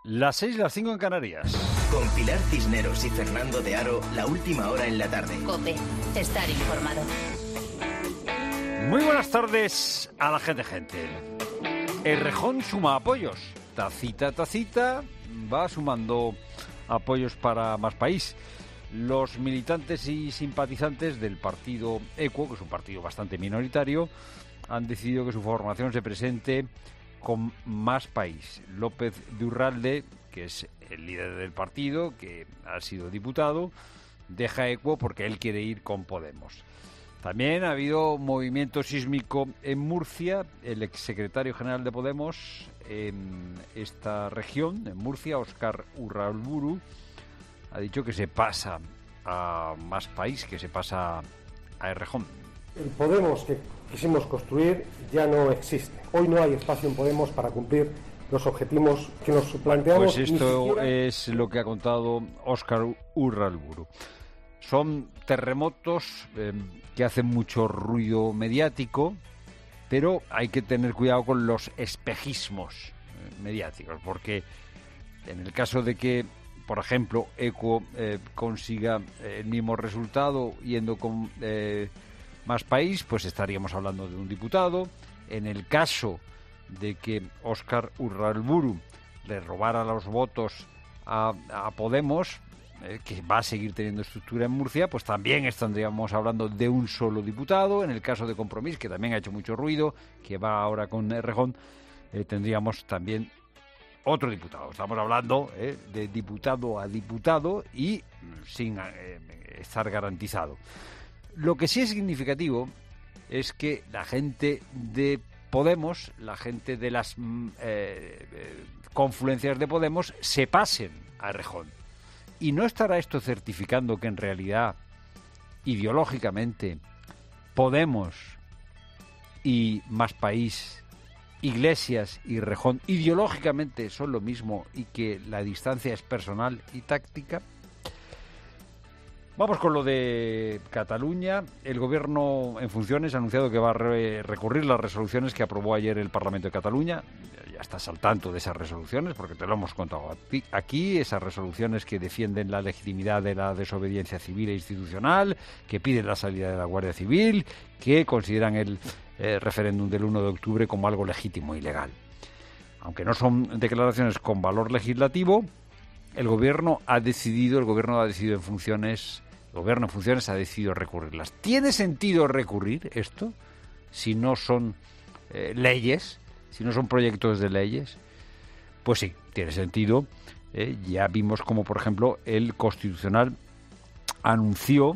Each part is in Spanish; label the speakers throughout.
Speaker 1: Las 6, las 5 en Canarias.
Speaker 2: Con Pilar Cisneros y Fernando de Aro, la última hora en la tarde.
Speaker 3: COPE, estar informado.
Speaker 1: Muy buenas tardes a la gente. Errejón suma apoyos. Tacita, va sumando apoyos para Más País. Los militantes y simpatizantes del partido ECUO, que es un partido bastante minoritario, han decidido que su formación se presente con Más País. López de Urralde, que es el líder del partido, que ha sido diputado, deja ECUO porque él quiere ir con Podemos. También ha habido movimiento sísmico en Murcia. El exsecretario general de Podemos en esta región, en Murcia, Óscar Urralburu, ha dicho que se pasa a Más País, que se pasa a Errejón.
Speaker 4: El Podemos que quisimos construir ya no existe. Hoy no hay espacio en Podemos para cumplir los objetivos que nos planteamos.
Speaker 1: Pues esto es lo que ha contado Óscar Urralburu. Son terremotos que hacen mucho ruido mediático, pero hay que tener cuidado con los espejismos mediáticos, porque en el caso de que, por ejemplo, ECUO consiga el mismo resultado yendo con Más País, pues estaríamos hablando de un diputado. En el caso de que Óscar Urralburu le robara los votos a Podemos, que va a seguir teniendo estructura en Murcia, pues también estaríamos hablando de un solo diputado. En el caso de Compromís, que también ha hecho mucho ruido, que va ahora con Errejón, tendríamos también otro diputado. Estamos hablando de diputado a diputado y sin estar garantizado. Lo que sí es significativo es que la gente de Podemos, la gente de las confluencias de Podemos, se pasen a Errejón. ¿Y no estará esto certificando que en realidad, ideológicamente, Podemos y Más País, Iglesias y Errejón, ideológicamente son lo mismo y que la distancia es personal y táctica? Vamos con lo de Cataluña. El Gobierno en funciones ha anunciado que va a recurrir las resoluciones que aprobó ayer el Parlamento de Cataluña. Ya estás al tanto de esas resoluciones porque te lo hemos contado aquí. Esas resoluciones que defienden la legitimidad de la desobediencia civil e institucional, que piden la salida de la Guardia Civil, que consideran el referéndum del 1 de octubre como algo legítimo y legal. Aunque no son declaraciones con valor legislativo, el Gobierno ha decidido en funciones ha decidido recurrirlas. ¿Tiene sentido recurrir esto si no son leyes, si no son proyectos de leyes? Pues sí, tiene sentido. Ya vimos como, por ejemplo, el Constitucional anunció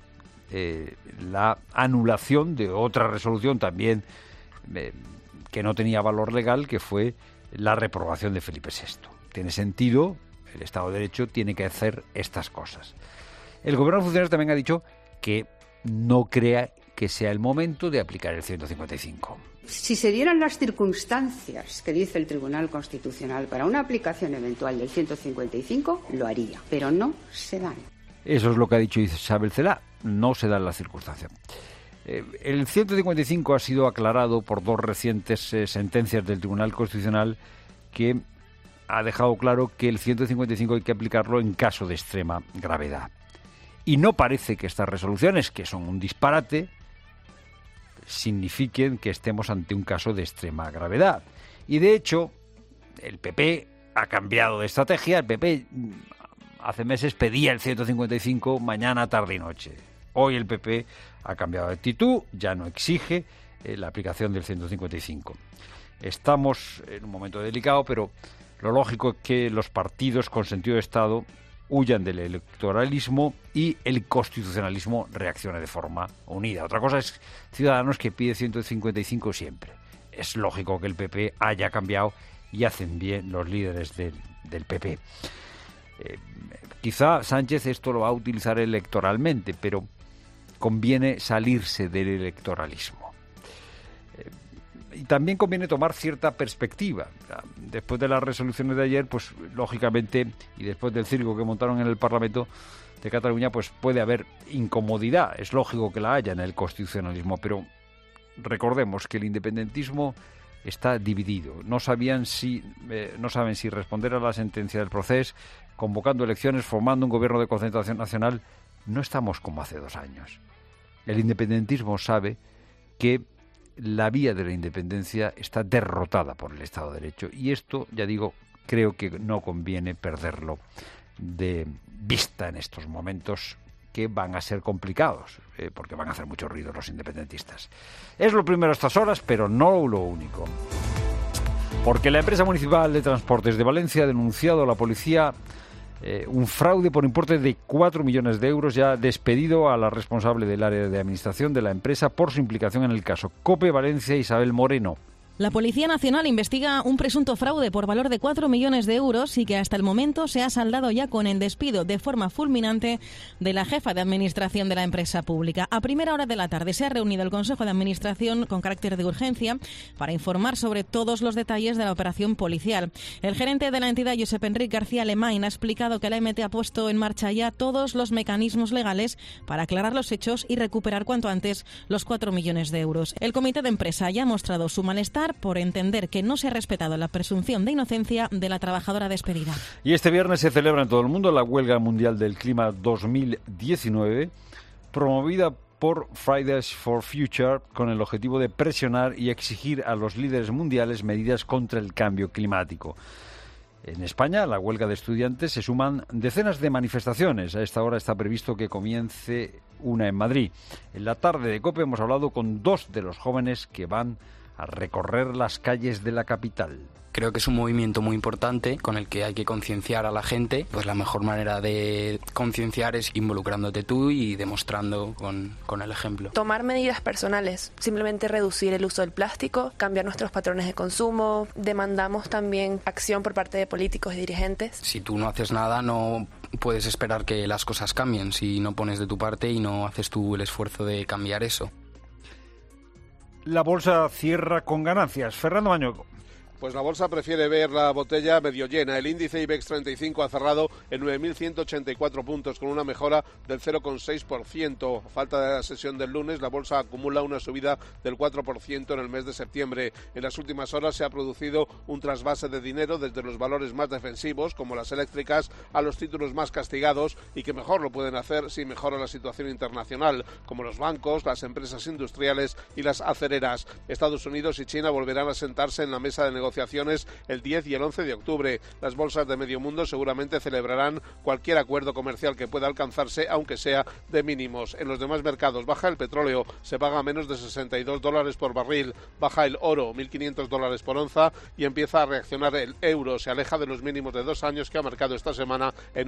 Speaker 1: la anulación de otra resolución también que no tenía valor legal, que fue la reprobación de Felipe VI. Tiene sentido. El Estado de Derecho tiene que hacer estas cosas. El Gobierno de funciones también ha dicho que no crea que sea el momento de aplicar el 155.
Speaker 5: Si se dieran las circunstancias que dice el Tribunal Constitucional para una aplicación eventual del 155, lo haría, pero no se dan.
Speaker 1: Eso es lo que ha dicho Isabel Celaá, no se dan las circunstancias. El 155 ha sido aclarado por dos recientes sentencias del Tribunal Constitucional que ha dejado claro que el 155 hay que aplicarlo en caso de extrema gravedad. Y no parece que estas resoluciones, que son un disparate, signifiquen que estemos ante un caso de extrema gravedad. Y de hecho, el PP ha cambiado de estrategia. El PP hace meses pedía el 155 mañana, tarde y noche. Hoy el PP ha cambiado de actitud, ya no exige la aplicación del 155. Estamos en un momento delicado, pero lo lógico es que los partidos con sentido de Estado huyan del electoralismo y el constitucionalismo reaccione de forma unida. Otra cosa es Ciudadanos, que pide 155 siempre. Es lógico que el PP haya cambiado y hacen bien los líderes del PP. Quizá Sánchez esto lo va a utilizar electoralmente, pero conviene salirse del electoralismo. Y también conviene tomar cierta perspectiva. Después de las resoluciones de ayer, pues lógicamente, y después del circo que montaron en el Parlamento de Cataluña, pues puede haber incomodidad. Es lógico que la haya en el constitucionalismo, pero recordemos que el independentismo está dividido. No saben si responder a la sentencia del proceso, convocando elecciones, formando un gobierno de concentración nacional. No estamos como hace 2 años. El independentismo sabe que la vía de la independencia está derrotada por el Estado de Derecho. Y esto, ya digo, creo que no conviene perderlo de vista en estos momentos que van a ser complicados, porque van a hacer mucho ruido los independentistas. Es lo primero a estas horas, pero no lo único. Porque la empresa municipal de transportes de Valencia ha denunciado a la policía un fraude por importe de 4 millones de euros, ya despedido a la responsable del área de administración de la empresa por su implicación en el caso. COPE Valencia, Isabel Moreno.
Speaker 6: La Policía Nacional investiga un presunto fraude por valor de 4 millones de euros y que hasta el momento se ha saldado ya con el despido de forma fulminante de la jefa de administración de la empresa pública. A primera hora de la tarde se ha reunido el Consejo de Administración con carácter de urgencia para informar sobre todos los detalles de la operación policial. El gerente de la entidad, Josep Enric García Alemán, ha explicado que la MT ha puesto en marcha ya todos los mecanismos legales para aclarar los hechos y recuperar cuanto antes los 4 millones de euros. El comité de empresa ya ha mostrado su malestar por entender que no se ha respetado la presunción de inocencia de la trabajadora despedida.
Speaker 1: Y este viernes se celebra en todo el mundo la Huelga Mundial del Clima 2019, promovida por Fridays for Future, con el objetivo de presionar y exigir a los líderes mundiales medidas contra el cambio climático. En España, a la huelga de estudiantes se suman decenas de manifestaciones. A esta hora está previsto que comience una en Madrid. En la tarde de COPE hemos hablado con 2 de los jóvenes que van a recorrer las calles de la capital.
Speaker 7: Creo que es un movimiento muy importante con el que hay que concienciar a la gente. Pues la mejor manera de concienciar es involucrándote tú y demostrando con el ejemplo.
Speaker 8: Tomar medidas personales, simplemente reducir el uso del plástico, cambiar nuestros patrones de consumo. Demandamos también acción por parte de políticos y dirigentes.
Speaker 7: Si tú no haces nada, no puedes esperar que las cosas cambien si no pones de tu parte y no haces tú el esfuerzo de cambiar eso.
Speaker 1: La bolsa cierra con ganancias. Fernando Mañueco.
Speaker 9: Pues la bolsa prefiere ver la botella medio llena. El índice IBEX 35 ha cerrado en 9.184 puntos, con una mejora del 0,6%. Falta de la sesión del lunes, la bolsa acumula una subida del 4% en el mes de septiembre. En las últimas horas se ha producido un trasvase de dinero desde los valores más defensivos, como las eléctricas, a los títulos más castigados y que mejor lo pueden hacer si mejora la situación internacional, como los bancos, las empresas industriales y las acereras. Estados Unidos y China volverán a sentarse en la mesa de negociaciones el 10 y el 11 de octubre. Las bolsas de medio mundo seguramente celebrarán cualquier acuerdo comercial que pueda alcanzarse, aunque sea de mínimos. En los demás mercados baja el petróleo, se paga menos de $62 por barril, baja el oro, $1.500 por onza, y empieza a reaccionar el euro, se aleja de los mínimos de 2 años que ha marcado esta semana en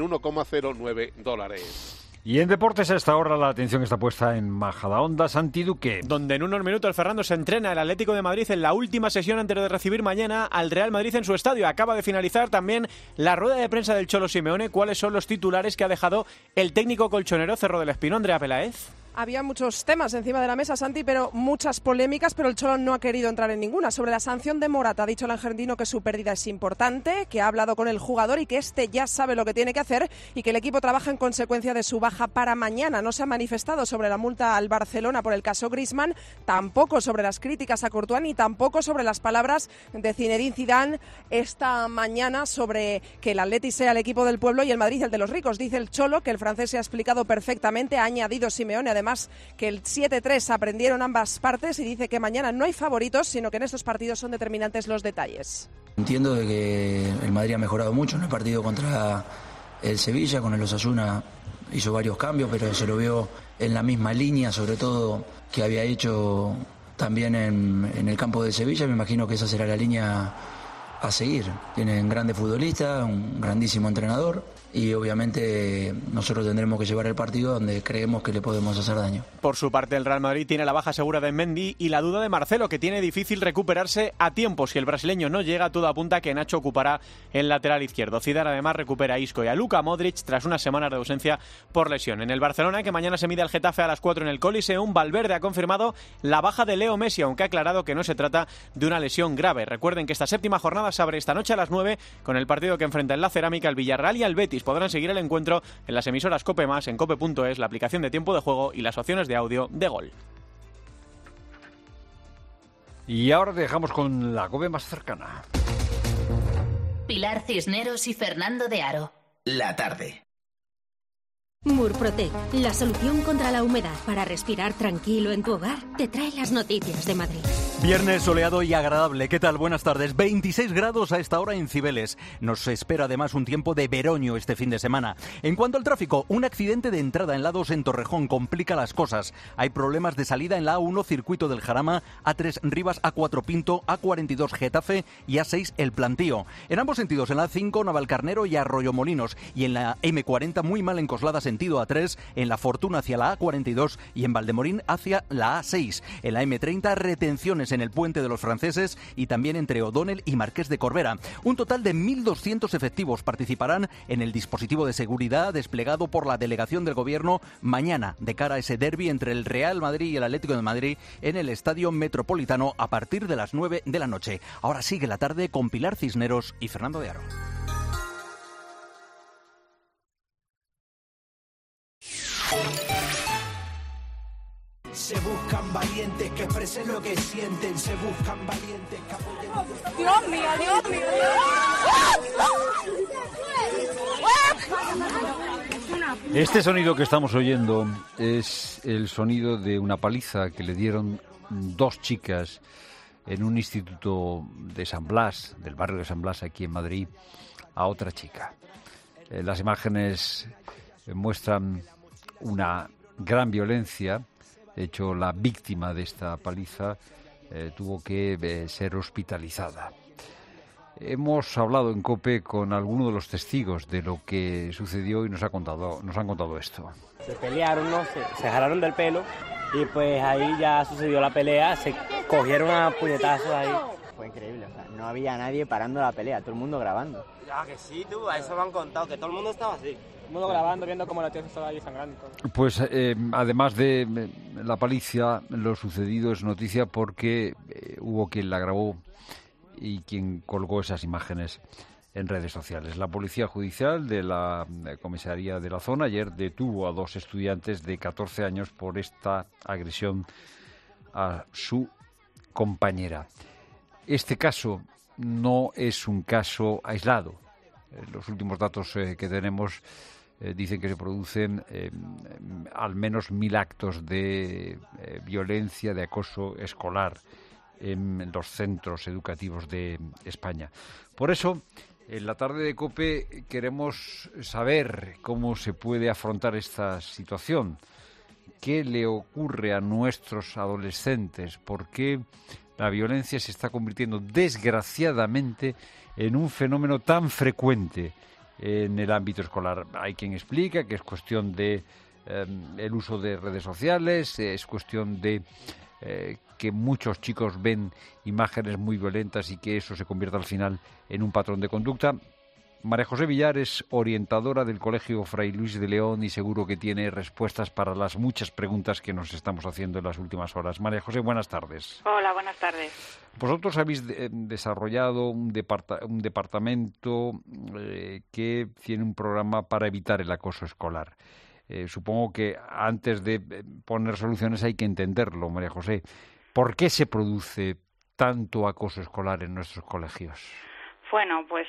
Speaker 9: $1,09.
Speaker 1: Y en deportes, a esta hora la atención está puesta en Majadahonda, Santi Duque.
Speaker 10: Donde en unos minutos, Fernando, se entrena el Atlético de Madrid en la última sesión antes de recibir mañana al Real Madrid en su estadio. Acaba de finalizar también la rueda de prensa del Cholo Simeone. ¿Cuáles son los titulares que ha dejado el técnico colchonero Cerro del Espino, Andrea Peláez?
Speaker 11: Había muchos temas encima de la mesa, Santi, pero muchas polémicas, pero el Cholo no ha querido entrar en ninguna. Sobre la sanción de Morata, ha dicho el argentino que su pérdida es importante, que ha hablado con el jugador y que este ya sabe lo que tiene que hacer y que el equipo trabaja en consecuencia de su baja para mañana. No se ha manifestado sobre la multa al Barcelona por el caso Griezmann, tampoco sobre las críticas a Courtois ni tampoco sobre las palabras de Zinedine Zidane esta mañana sobre que el Atleti sea el equipo del pueblo y el Madrid el de los ricos. Dice el Cholo que el francés se ha explicado perfectamente, ha añadido Simeone además que el 7-3 aprendieron ambas partes y dice que mañana no hay favoritos, sino que en estos partidos son determinantes los detalles.
Speaker 12: Entiendo de que el Madrid ha mejorado mucho en el partido contra el Sevilla, con el Osasuna hizo varios cambios, pero se lo veo en la misma línea, sobre todo que había hecho también en el campo de Sevilla. Me imagino que esa será la línea a seguir. Tienen grandes futbolistas, un grandísimo entrenador y obviamente nosotros tendremos que llevar el partido donde creemos que le podemos hacer daño.
Speaker 10: Por su parte, el Real Madrid tiene la baja segura de Mendy y la duda de Marcelo, que tiene difícil recuperarse a tiempo. Si el brasileño no llega, todo apunta a que Nacho ocupará el lateral izquierdo. Zidane además recupera a Isco y a Luka Modric tras unas semanas de ausencia por lesión. En el Barcelona, que mañana se mide al Getafe a las 4 en el Coliseum, Valverde ha confirmado la baja de Leo Messi, aunque ha aclarado que no se trata de una lesión grave. Recuerden que esta séptima jornada se abre esta noche a las 9 con el partido que enfrenta en la Cerámica el Villarreal y el Betis. Podrán seguir el encuentro en las emisoras COPE+, en cope.es, la aplicación de tiempo de juego y las opciones de audio de Gol.
Speaker 1: Y ahora te dejamos con la COPE más cercana.
Speaker 3: Pilar Cisneros y Fernando de Aro.
Speaker 2: La tarde.
Speaker 13: Murprotec, la solución contra la humedad para respirar tranquilo en tu hogar, te trae las noticias de Madrid.
Speaker 14: Viernes soleado y agradable. ¿Qué tal? Buenas tardes. 26 grados a esta hora en Cibeles. Nos espera además un tiempo de veroño este fin de semana. En cuanto al tráfico, un accidente de entrada en la A2 en Torrejón complica las cosas. Hay problemas de salida en la A1 Circuito del Jarama, A3 Rivas, A4 Pinto, A42 Getafe y A6 El Plantío. En ambos sentidos, en la A5 Navalcarnero y Arroyomolinos. Y en la M40 muy mal en Coslada sentido A3, en la Fortuna hacia la A42 y en Valdemorín hacia la A6. En la M30 retenciones en el Puente de los Franceses y también entre O'Donnell y Marqués de Corbera. Un total de 1.200 efectivos participarán en el dispositivo de seguridad desplegado por la delegación del Gobierno mañana de cara a ese derbi entre el Real Madrid y el Atlético de Madrid en el Estadio Metropolitano a partir de las 9 de la noche. Ahora sigue la tarde con Pilar Cisneros y Fernando de Aro.
Speaker 15: Se buscan valientes que expresen lo que sienten. Se buscan valientes que apoyen.
Speaker 16: Dios mío, Dios mío.
Speaker 1: Este sonido que estamos oyendo es el sonido de una paliza que le dieron dos chicas en un instituto de San Blas, del barrio de San Blas, aquí en Madrid, a otra chica. Las imágenes muestran una gran violencia. De hecho, la víctima de esta paliza tuvo que ser hospitalizada. Hemos hablado en COPE con algunos de los testigos de lo que sucedió y nos han contado esto.
Speaker 17: Se pelearon, ¿no? Se jalaron del pelo y pues ahí ya sucedió la pelea, se cogieron a puñetazos ahí.
Speaker 18: Fue increíble, o sea, no había nadie parando la pelea, todo el mundo grabando.
Speaker 17: Ya que sí, tú, a eso me han contado, que todo el mundo estaba así. Todo el mundo grabando, viendo cómo la tía se estaba ahí sangrando.
Speaker 1: Pues además de la paliza, lo sucedido es noticia porque hubo quien la grabó y quien colgó esas imágenes en redes sociales. La Policía Judicial de la Comisaría de la Zona ayer detuvo a dos estudiantes de 14 años por esta agresión a su compañera. Este caso no es un caso aislado. Los últimos datos que tenemos dicen que se producen al menos 1.000 actos de violencia, de acoso escolar en los centros educativos de España. Por eso, en la tarde de COPE queremos saber cómo se puede afrontar esta situación, qué le ocurre a nuestros adolescentes, por qué la violencia se está convirtiendo desgraciadamente en un fenómeno tan frecuente en el ámbito escolar. Hay quien explica que es cuestión de el uso de redes sociales, es cuestión de que muchos chicos ven imágenes muy violentas y que eso se convierta al final en un patrón de conducta. María José Villar es orientadora del Colegio Fray Luis de León y seguro que tiene respuestas para las muchas preguntas que nos estamos haciendo en las últimas horas. María José, buenas tardes.
Speaker 19: Hola, buenas tardes.
Speaker 1: Vosotros habéis desarrollado un departamento que tiene un programa para evitar el acoso escolar. Supongo que antes de poner soluciones hay que entenderlo, María José. ¿Por qué se produce tanto acoso escolar en nuestros colegios?
Speaker 19: Bueno, pues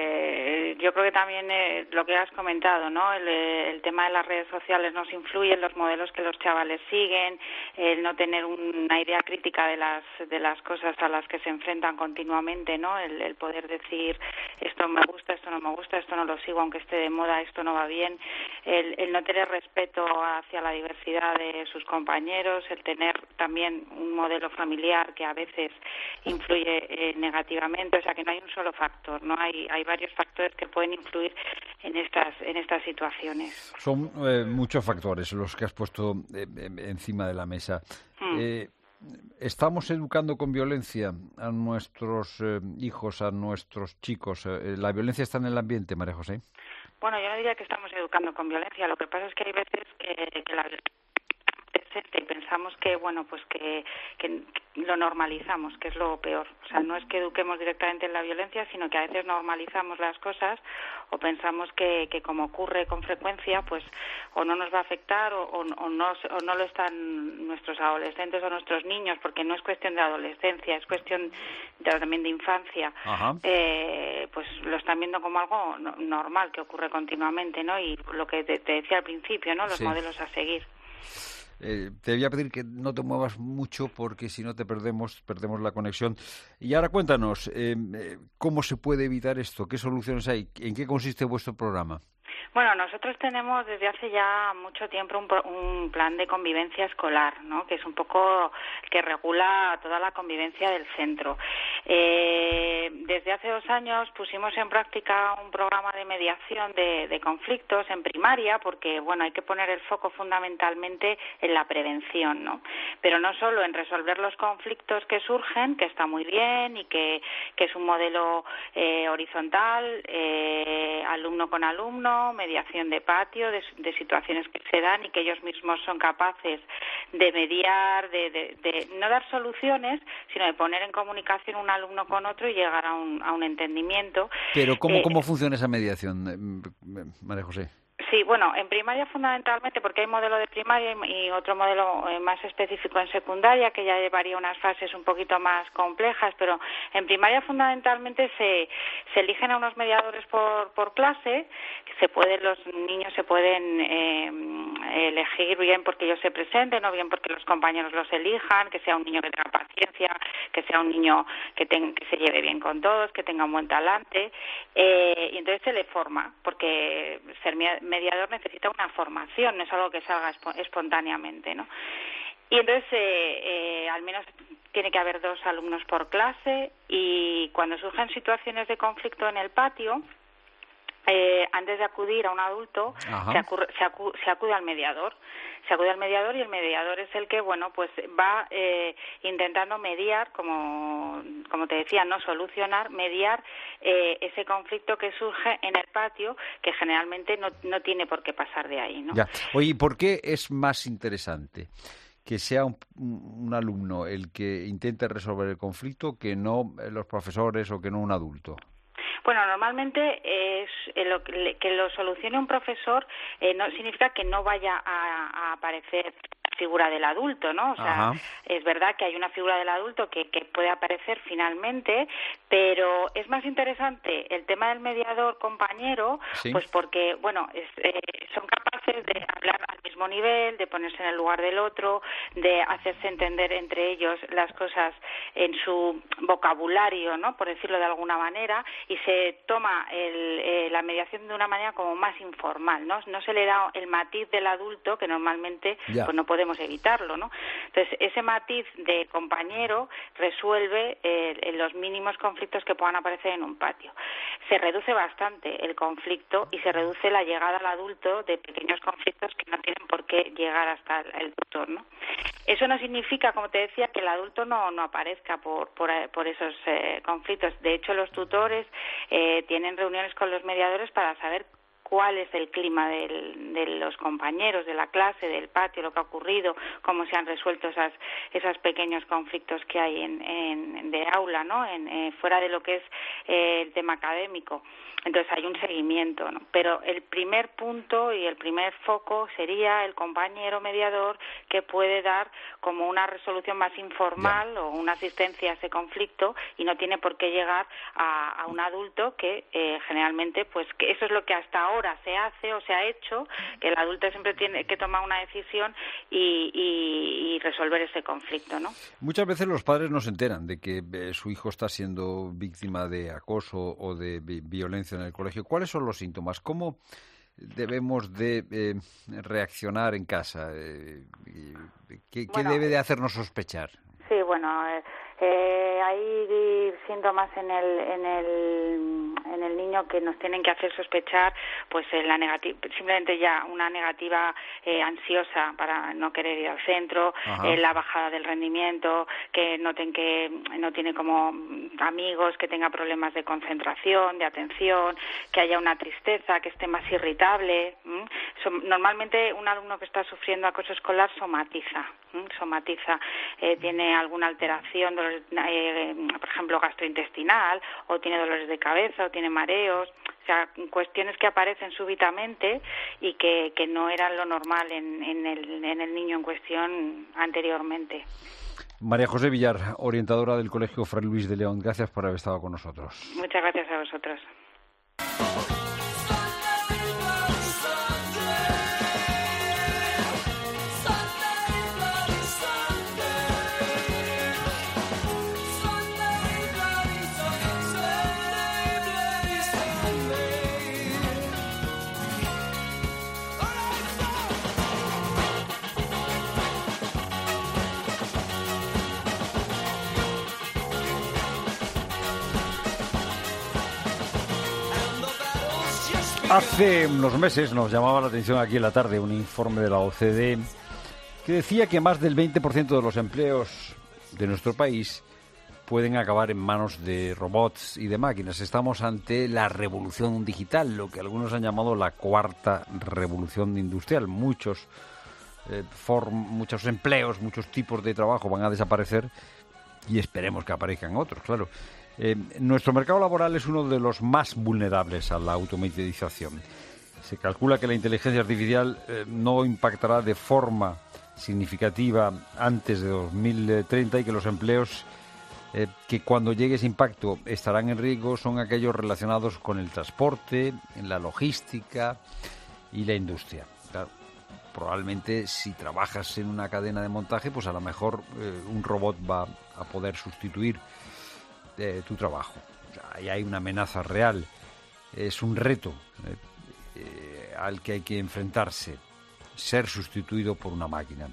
Speaker 19: yo creo que también lo que has comentado, ¿no? El tema de las redes sociales nos influye en los modelos que los chavales siguen, el no tener una idea crítica de las cosas a las que se enfrentan continuamente, ¿no? El poder decir esto me gusta, esto no me gusta, esto no lo sigo aunque esté de moda, esto no va bien, el no tener respeto hacia la diversidad de sus compañeros, el tener también un modelo familiar que a veces influye negativamente, o sea que no hay un solo factor, ¿no? Hay varios factores que pueden influir en estas situaciones.
Speaker 1: Son muchos factores los que has puesto encima de la mesa. ¿Estamos educando con violencia a nuestros hijos, a nuestros chicos? ¿La violencia está en el ambiente, María José?
Speaker 19: Bueno, yo no diría que estamos educando con violencia. Lo que pasa es que hay veces que la violencia presente y pensamos que, bueno, pues que lo normalizamos, que es lo peor. O sea, no es que eduquemos directamente en la violencia, sino que a veces normalizamos las cosas o pensamos que como ocurre con frecuencia, pues o no nos va a afectar o no lo están nuestros adolescentes o nuestros niños, porque no es cuestión de adolescencia, es cuestión también de infancia. Pues lo están viendo como algo normal que ocurre continuamente, ¿no? Y lo que te decía al principio, ¿no? Los modelos a seguir.
Speaker 1: Te voy a pedir que no te muevas mucho porque si no te perdemos la conexión. Y ahora cuéntanos, ¿cómo se puede evitar esto? ¿Qué soluciones hay? ¿En qué consiste vuestro programa?
Speaker 19: Bueno, nosotros tenemos desde hace ya mucho tiempo un plan de convivencia escolar, ¿no? Que es un poco que regula toda la convivencia del centro. Desde hace 2 años pusimos en práctica un programa de mediación de conflictos en primaria, porque bueno, hay que poner el foco fundamentalmente en la prevención, ¿no? Pero no solo en resolver los conflictos que surgen, que está muy bien y que es un modelo horizontal, alumno con alumno, mediación de patio, de situaciones que se dan y que ellos mismos son capaces de mediar, de no dar soluciones, sino de poner en comunicación un alumno con otro y llegar a un entendimiento.
Speaker 1: Pero ¿cómo funciona esa mediación, María José?
Speaker 19: Sí, bueno, en primaria fundamentalmente, porque hay modelo de primaria y otro modelo más específico en secundaria, que ya llevaría unas fases un poquito más complejas, pero en primaria fundamentalmente se eligen a unos mediadores por clase, los niños se pueden elegir bien porque ellos se presenten o bien porque los compañeros los elijan, que sea un niño que tenga paciencia, que sea un niño que se lleve bien con todos, que tenga un buen talante, y entonces se le forma, porque ser mediador necesita una formación, no es algo que salga espontáneamente, ¿no? Y entonces al menos tiene que haber 2 alumnos por clase, y cuando surgen situaciones de conflicto en el patio, antes de acudir a un adulto, se acude al mediador. Se acude al mediador y el mediador es el que, bueno, pues va intentando mediar, como te decía, no solucionar, mediar ese conflicto que surge en el patio, que generalmente no tiene por qué pasar de ahí, ¿no?
Speaker 1: Ya. Oye, ¿por qué es más interesante que sea un alumno el que intente resolver el conflicto que no los profesores o que no un adulto?
Speaker 19: Bueno, normalmente que lo solucione un profesor no significa que no vaya a aparecer la figura del adulto, ¿no? O sea, es verdad que hay una figura del adulto que puede aparecer finalmente, pero es más interesante el tema del mediador compañero, pues porque, bueno, son capaces de hablar al mismo nivel, de ponerse en el lugar del otro, de hacerse entender entre ellos las cosas en su vocabulario, ¿no? Por decirlo de alguna manera, y se toma la mediación de una manera como más informal, ¿no? No se le da el matiz del adulto, que normalmente pues no podemos evitarlo, ¿no? Entonces, ese matiz de compañero resuelve los mínimos conflictos que puedan aparecer en un patio. Se reduce bastante el conflicto y se reduce la llegada al adulto de pequeños conflictos que no tienen por qué llegar hasta el tutor, ¿no? Eso no significa, como te decía, que el adulto no aparezca por esos conflictos. De hecho, los tutores tienen reuniones con los mediadores para saber cuál es el clima de los compañeros, de la clase, del patio, lo que ha ocurrido, cómo se han resuelto esos pequeños conflictos que hay de aula, ¿no? Fuera de lo que es el tema académico. Entonces hay un seguimiento, ¿no? Pero el primer punto y el primer foco sería el compañero mediador, que puede dar como una resolución más informal o una asistencia a ese conflicto, y no tiene por qué llegar a un adulto que generalmente, pues que eso es lo que hasta ahora se hace o se ha hecho, que el adulto siempre tiene que tomar una decisión y resolver ese conflicto, ¿no?
Speaker 1: Muchas veces los padres no se enteran de que su hijo está siendo víctima de acoso o de violencia en el colegio. ¿Cuáles son los síntomas? ¿Cómo debemos de reaccionar en casa? ¿Qué debe de hacernos sospechar?
Speaker 19: Sí, bueno, hay síntomas en el niño que nos tienen que hacer sospechar, pues simplemente ya una negativa ansiosa para no querer ir al centro, la bajada del rendimiento, que noten que no tiene como amigos, que tenga problemas de concentración, de atención, que haya una tristeza, que esté más irritable. normalmente un alumno que está sufriendo acoso escolar somatiza, tiene alguna alteración, por ejemplo gastrointestinal, o tiene dolores de cabeza, o tiene mareos, o sea, cuestiones que aparecen súbitamente y que no eran lo normal en el niño en cuestión anteriormente.
Speaker 1: María José Villar, orientadora del Colegio Fray Luis de León, gracias por haber estado con nosotros.
Speaker 19: Muchas gracias a vosotros.
Speaker 1: Hace unos meses nos llamaba la atención aquí en la tarde un informe de la OCDE que decía que más del 20% de los empleos de nuestro país pueden acabar en manos de robots y de máquinas. Estamos ante la revolución digital, lo que algunos han llamado la cuarta revolución industrial. Muchos empleos, muchos tipos de trabajo van a desaparecer y esperemos que aparezcan otros, claro. Nuestro mercado laboral es uno de los más vulnerables a la automatización. Se calcula que la inteligencia artificial no impactará de forma significativa antes de 2030 y que los empleos que cuando llegue ese impacto estarán en riesgo son aquellos relacionados con el transporte, en la logística y la industria. Claro, probablemente si trabajas en una cadena de montaje, pues a lo mejor un robot va a poder sustituir tu trabajo. O sea, ahí hay una amenaza real, es un reto al que hay que enfrentarse, ser sustituido por una máquina.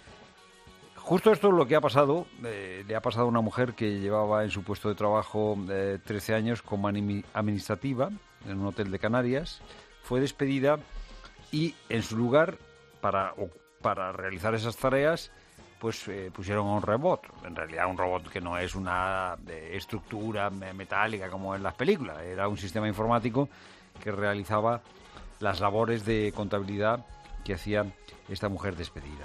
Speaker 1: Justo esto es lo que ha pasado, le ha pasado a una mujer que llevaba en su puesto de trabajo 13 años como administrativa en un hotel de Canarias, fue despedida y en su lugar, para realizar esas tareas, pues pusieron a un robot, en realidad un robot que no es una estructura metálica como en las películas, era un sistema informático que realizaba las labores de contabilidad que hacía esta mujer despedida.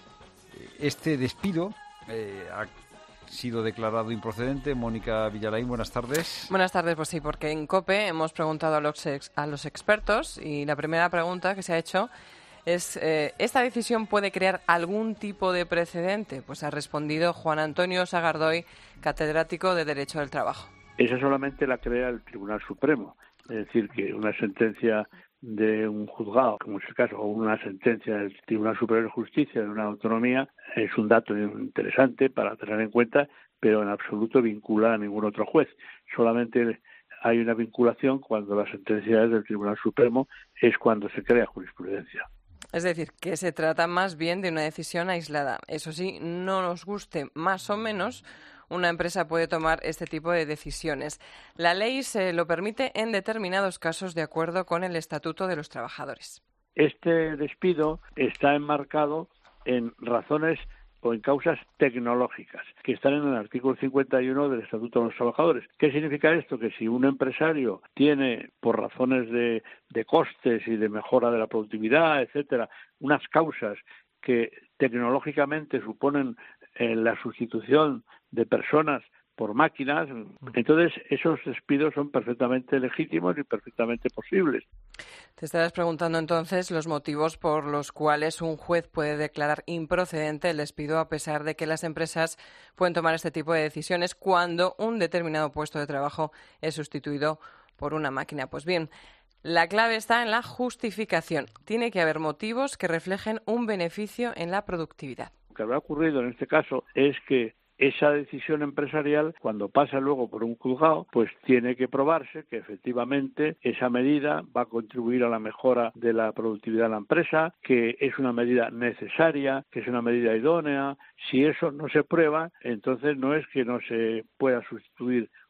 Speaker 1: Este despido ha sido declarado improcedente. Mónica Villalain, buenas tardes.
Speaker 16: Buenas tardes, pues sí, porque en COPE hemos preguntado a los expertos y la primera pregunta que se ha hecho es, ¿esta decisión puede crear algún tipo de precedente? Pues ha respondido Juan Antonio Sagardoy, catedrático de Derecho del Trabajo.
Speaker 20: Esa solamente la crea el Tribunal Supremo. Es decir, que una sentencia de un juzgado, como es el caso, o una sentencia del Tribunal Superior de Justicia de una autonomía, es un dato interesante para tener en cuenta, pero en absoluto vincula a ningún otro juez. Solamente hay una vinculación cuando la sentencia es del Tribunal Supremo, es cuando se crea jurisprudencia.
Speaker 16: Es decir, que se trata más bien de una decisión aislada. Eso sí, no nos guste más o menos, una empresa puede tomar este tipo de decisiones. La ley se lo permite en determinados casos de acuerdo con el Estatuto de los Trabajadores.
Speaker 20: Este despido está enmarcado en razones o en causas tecnológicas, que están en el artículo 51 del Estatuto de los Trabajadores. ¿Qué significa esto? Que si un empresario tiene, por razones de costes y de mejora de la productividad, etcétera, unas causas que tecnológicamente suponen la sustitución de personas por máquinas, entonces esos despidos son perfectamente legítimos y perfectamente posibles.
Speaker 16: Te estarás preguntando entonces los motivos por los cuales un juez puede declarar improcedente el despido a pesar de que las empresas pueden tomar este tipo de decisiones cuando un determinado puesto de trabajo es sustituido por una máquina. Pues bien, la clave está en la justificación. Tiene que haber motivos que reflejen un beneficio en la productividad.
Speaker 20: Lo que habrá ocurrido en este caso es que esa decisión empresarial, cuando pasa luego por un juzgado, pues tiene que probarse que efectivamente esa medida va a contribuir a la mejora de la productividad de la empresa, que es una medida necesaria, que es una medida idónea. Si eso no se prueba, entonces no es que no se pueda sustituir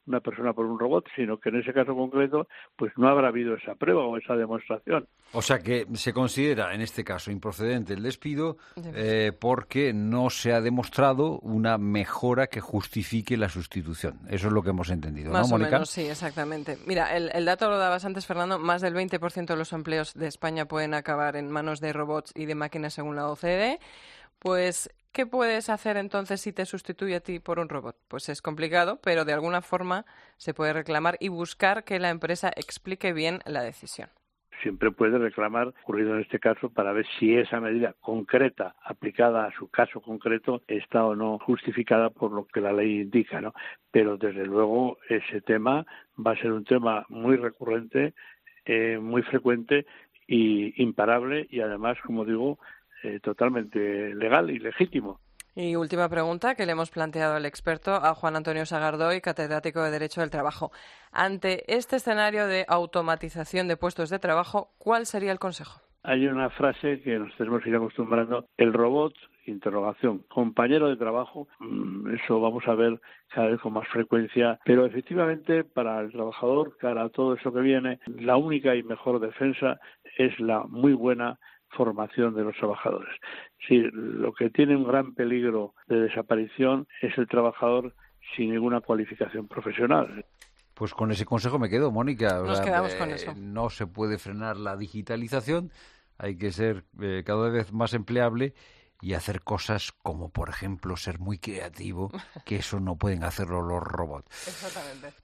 Speaker 20: una persona por un robot, sino que en ese caso concreto pues no habrá habido esa prueba o esa demostración.
Speaker 1: O sea que se considera en este caso improcedente el despido porque no se ha demostrado una mejora que justifique la sustitución. Eso es lo que hemos entendido,
Speaker 16: Más
Speaker 1: ¿no, Mónica?
Speaker 16: o menos, sí, exactamente. Mira, el dato lo dabas antes, Fernando, más del 20% de los empleos de España pueden acabar en manos de robots y de máquinas según la OCDE. Pues, ¿qué puedes hacer entonces si te sustituye a ti por un robot? Pues es complicado, pero de alguna forma se puede reclamar y buscar que la empresa explique bien la decisión.
Speaker 20: Siempre puede reclamar, ocurrido en este caso, para ver si esa medida concreta, aplicada a su caso concreto, está o no justificada por lo que la ley indica, ¿no? Pero, desde luego, ese tema va a ser un tema muy recurrente, muy frecuente y imparable, y además, como digo, totalmente legal y legítimo.
Speaker 16: Y última pregunta que le hemos planteado al experto, a Juan Antonio Sagardoy, catedrático de Derecho del Trabajo. Ante este escenario de automatización de puestos de trabajo, ¿cuál sería el consejo?
Speaker 20: Hay una frase que nos tenemos que ir acostumbrando, el robot, interrogación, compañero de trabajo, eso vamos a ver cada vez con más frecuencia, pero efectivamente para el trabajador, cara a todo eso que viene, la única y mejor defensa es la muy buena formación de los trabajadores. Sí, lo que tiene un gran peligro de desaparición es el trabajador sin ninguna cualificación profesional.
Speaker 1: Pues con ese consejo me quedo, Mónica.
Speaker 16: Nos quedamos con eso.
Speaker 1: No se puede frenar la digitalización, hay que ser cada vez más empleable y hacer cosas como, por ejemplo, ser muy creativo, que eso no pueden hacerlo los robots.
Speaker 16: Exactamente.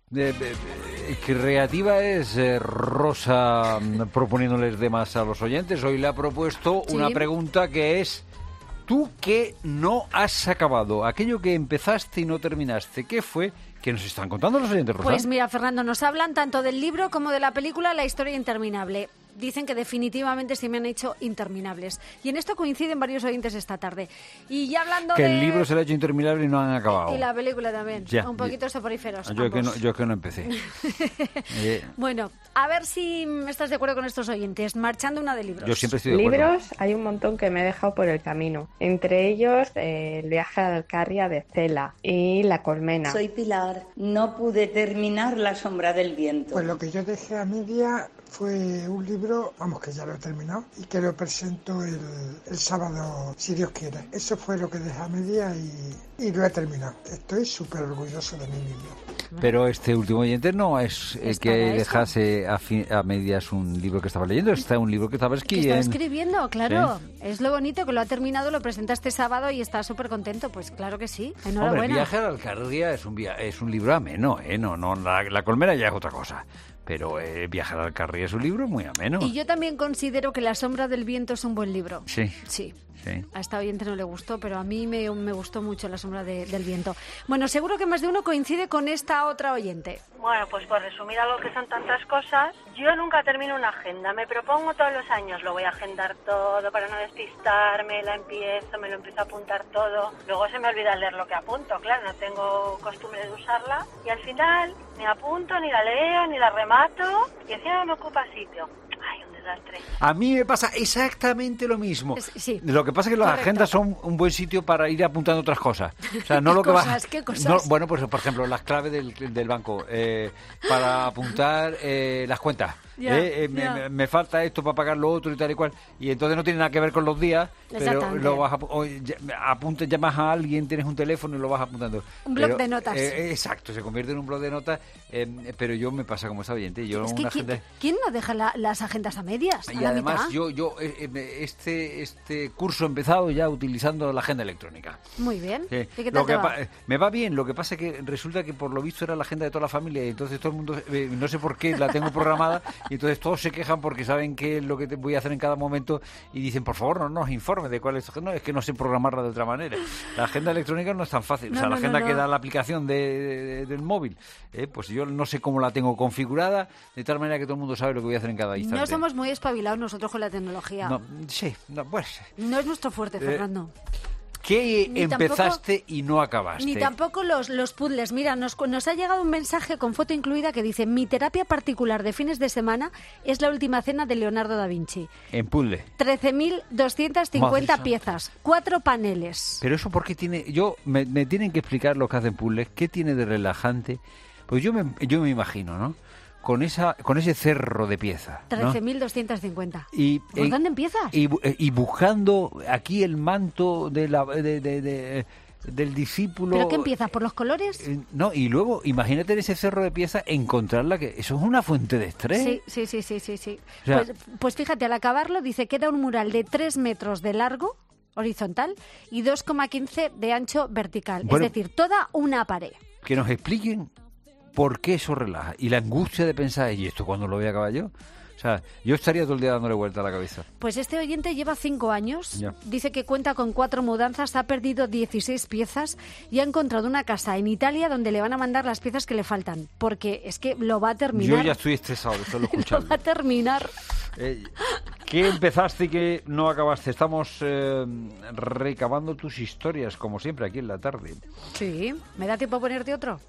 Speaker 1: Creativa es Rosa proponiéndoles de más a los oyentes. Hoy le ha propuesto una pregunta que es: tú que no has acabado, aquello que empezaste y no terminaste, ¿qué fue? ¿Qué nos están contando los oyentes, Rosa?
Speaker 21: Pues mira, Fernando, nos hablan tanto del libro como de la película La historia interminable. Dicen que definitivamente se me han hecho interminables. Y en esto coinciden varios oyentes esta tarde. Y ya hablando
Speaker 1: que el libro se le ha hecho interminable y no han acabado.
Speaker 21: Y la película también. Un poquito soporíferos.
Speaker 1: Yo que no empecé.
Speaker 21: Bueno, a ver si estás de acuerdo con estos oyentes. Marchando una de libros.
Speaker 1: Yo siempre estoy de acuerdo.
Speaker 22: Libros hay un montón que me he dejado por el camino. Entre ellos, El viaje a Alcarria de Cela y La colmena.
Speaker 23: Soy Pilar. No pude terminar La sombra del viento.
Speaker 24: Pues lo que yo dejé a media fue un libro, vamos, que ya lo he terminado y que lo presento el sábado, si Dios quiere. Eso fue lo que dejé a media y lo he terminado. Estoy súper orgulloso de mí mismo.
Speaker 1: Pero este último oyente no es el que dejase a medias un libro que estaba leyendo, está un libro que estaba
Speaker 21: escribiendo, claro.
Speaker 1: ¿Sí?
Speaker 21: Es lo bonito que lo ha terminado, lo presenta este sábado y está súper contento. Pues claro que sí, enhorabuena.
Speaker 1: Hombre, El viaje a la Alcarria es un libro ameno, no la colmena ya es otra cosa. Pero Viajar al Carri es un libro muy ameno.
Speaker 21: Y yo también considero que La sombra del viento es un buen libro.
Speaker 1: Sí.
Speaker 21: A esta oyente no le gustó, pero a mí me gustó mucho La sombra del viento. Bueno, seguro que más de uno coincide con esta otra oyente.
Speaker 25: Bueno, pues por resumir algo que son tantas cosas, yo nunca termino una agenda. Me propongo todos los años, lo voy a agendar todo para no despistarme, me lo empiezo a apuntar todo. Luego se me olvida leer lo que apunto, claro, no tengo costumbre de usarla. Y al final ni apunto, ni la leo, ni la remato y encima me ocupa sitio. Ay, un desastre.
Speaker 1: A mí me pasa exactamente lo mismo.
Speaker 21: Sí.
Speaker 1: Lo que pasa es que las agendas son un buen sitio para ir apuntando otras cosas. O sea, no lo que
Speaker 21: ¿Qué cosas?
Speaker 1: No, bueno, pues por ejemplo, las claves del banco, para apuntar las cuentas. Me falta esto para pagar lo otro y tal y cual. Y entonces no tiene nada que ver con los días, pero lo vas llamas a alguien, tienes un teléfono y lo vas apuntando.
Speaker 21: Un blog de notas.
Speaker 1: Exacto, se convierte en un blog de notas, pero yo me pasa como esa oyente.
Speaker 21: ¿Quién no deja las agendas a medias?
Speaker 1: Y además yo este curso he empezado ya utilizando la agenda electrónica.
Speaker 21: Muy bien. ¿Y qué
Speaker 1: tal
Speaker 21: te va?
Speaker 1: Me va bien, lo que pasa es que resulta que por lo visto era la agenda de toda la familia y entonces todo el mundo, no sé por qué, la tengo programada y entonces todos se quejan porque saben qué es lo que voy a hacer en cada momento y dicen, por favor, no nos informe de cuál es. No, es que no sé programarla de otra manera. La agenda electrónica no es tan fácil. La agenda que da la aplicación del móvil, pues yo no sé cómo la tengo configurada de tal manera que todo el mundo sabe lo que voy a hacer en cada instante.
Speaker 21: No somos muy espabilados nosotros con la tecnología. No es nuestro fuerte, Fernando.
Speaker 1: ¿Qué empezaste y no acabaste?
Speaker 21: Ni tampoco los puzzles. Mira, nos ha llegado un mensaje con foto incluida que dice: mi terapia particular de fines de semana es La última cena de Leonardo da Vinci.
Speaker 1: En puzzle.
Speaker 21: 13.250 piezas, 4 paneles.
Speaker 1: Pero eso porque tiene... me tienen que explicar lo que hacen puzzles. ¿Qué tiene de relajante Pues yo me imagino, ¿no? Con ese cerro de piezas, ¿no?
Speaker 21: 13.250.
Speaker 1: ¿Por
Speaker 21: dónde empiezas?
Speaker 1: Y buscando aquí el manto del discípulo.
Speaker 21: ¿Pero qué empiezas? ¿Por los colores?
Speaker 1: No, y luego, imagínate en ese cerro de piezas encontrarla, que eso es una fuente de estrés.
Speaker 21: Sí.
Speaker 1: O sea,
Speaker 21: pues fíjate, al acabarlo dice, queda un mural de 3 metros de largo, horizontal, y 2,15 de ancho vertical.
Speaker 1: Bueno,
Speaker 21: es decir, toda una pared.
Speaker 1: Que nos expliquen por qué eso relaja. Y la angustia de pensar, ¿y esto cuándo lo voy a acabar yo? O sea, yo estaría todo el día dándole vuelta a la cabeza.
Speaker 21: Pues este oyente lleva 5 años,
Speaker 1: ya.
Speaker 21: Dice que cuenta con 4 mudanzas, ha perdido 16 piezas y ha encontrado una casa en Italia donde le van a mandar las piezas que le faltan, porque es que lo va a terminar.
Speaker 1: Yo ya estoy estresado de solo escucharlo.
Speaker 21: Lo va a terminar.
Speaker 1: ¿Qué empezaste y qué no acabaste? Estamos recabando tus historias, como siempre, aquí en la tarde.
Speaker 21: Sí, ¿me da tiempo a ponerte otro?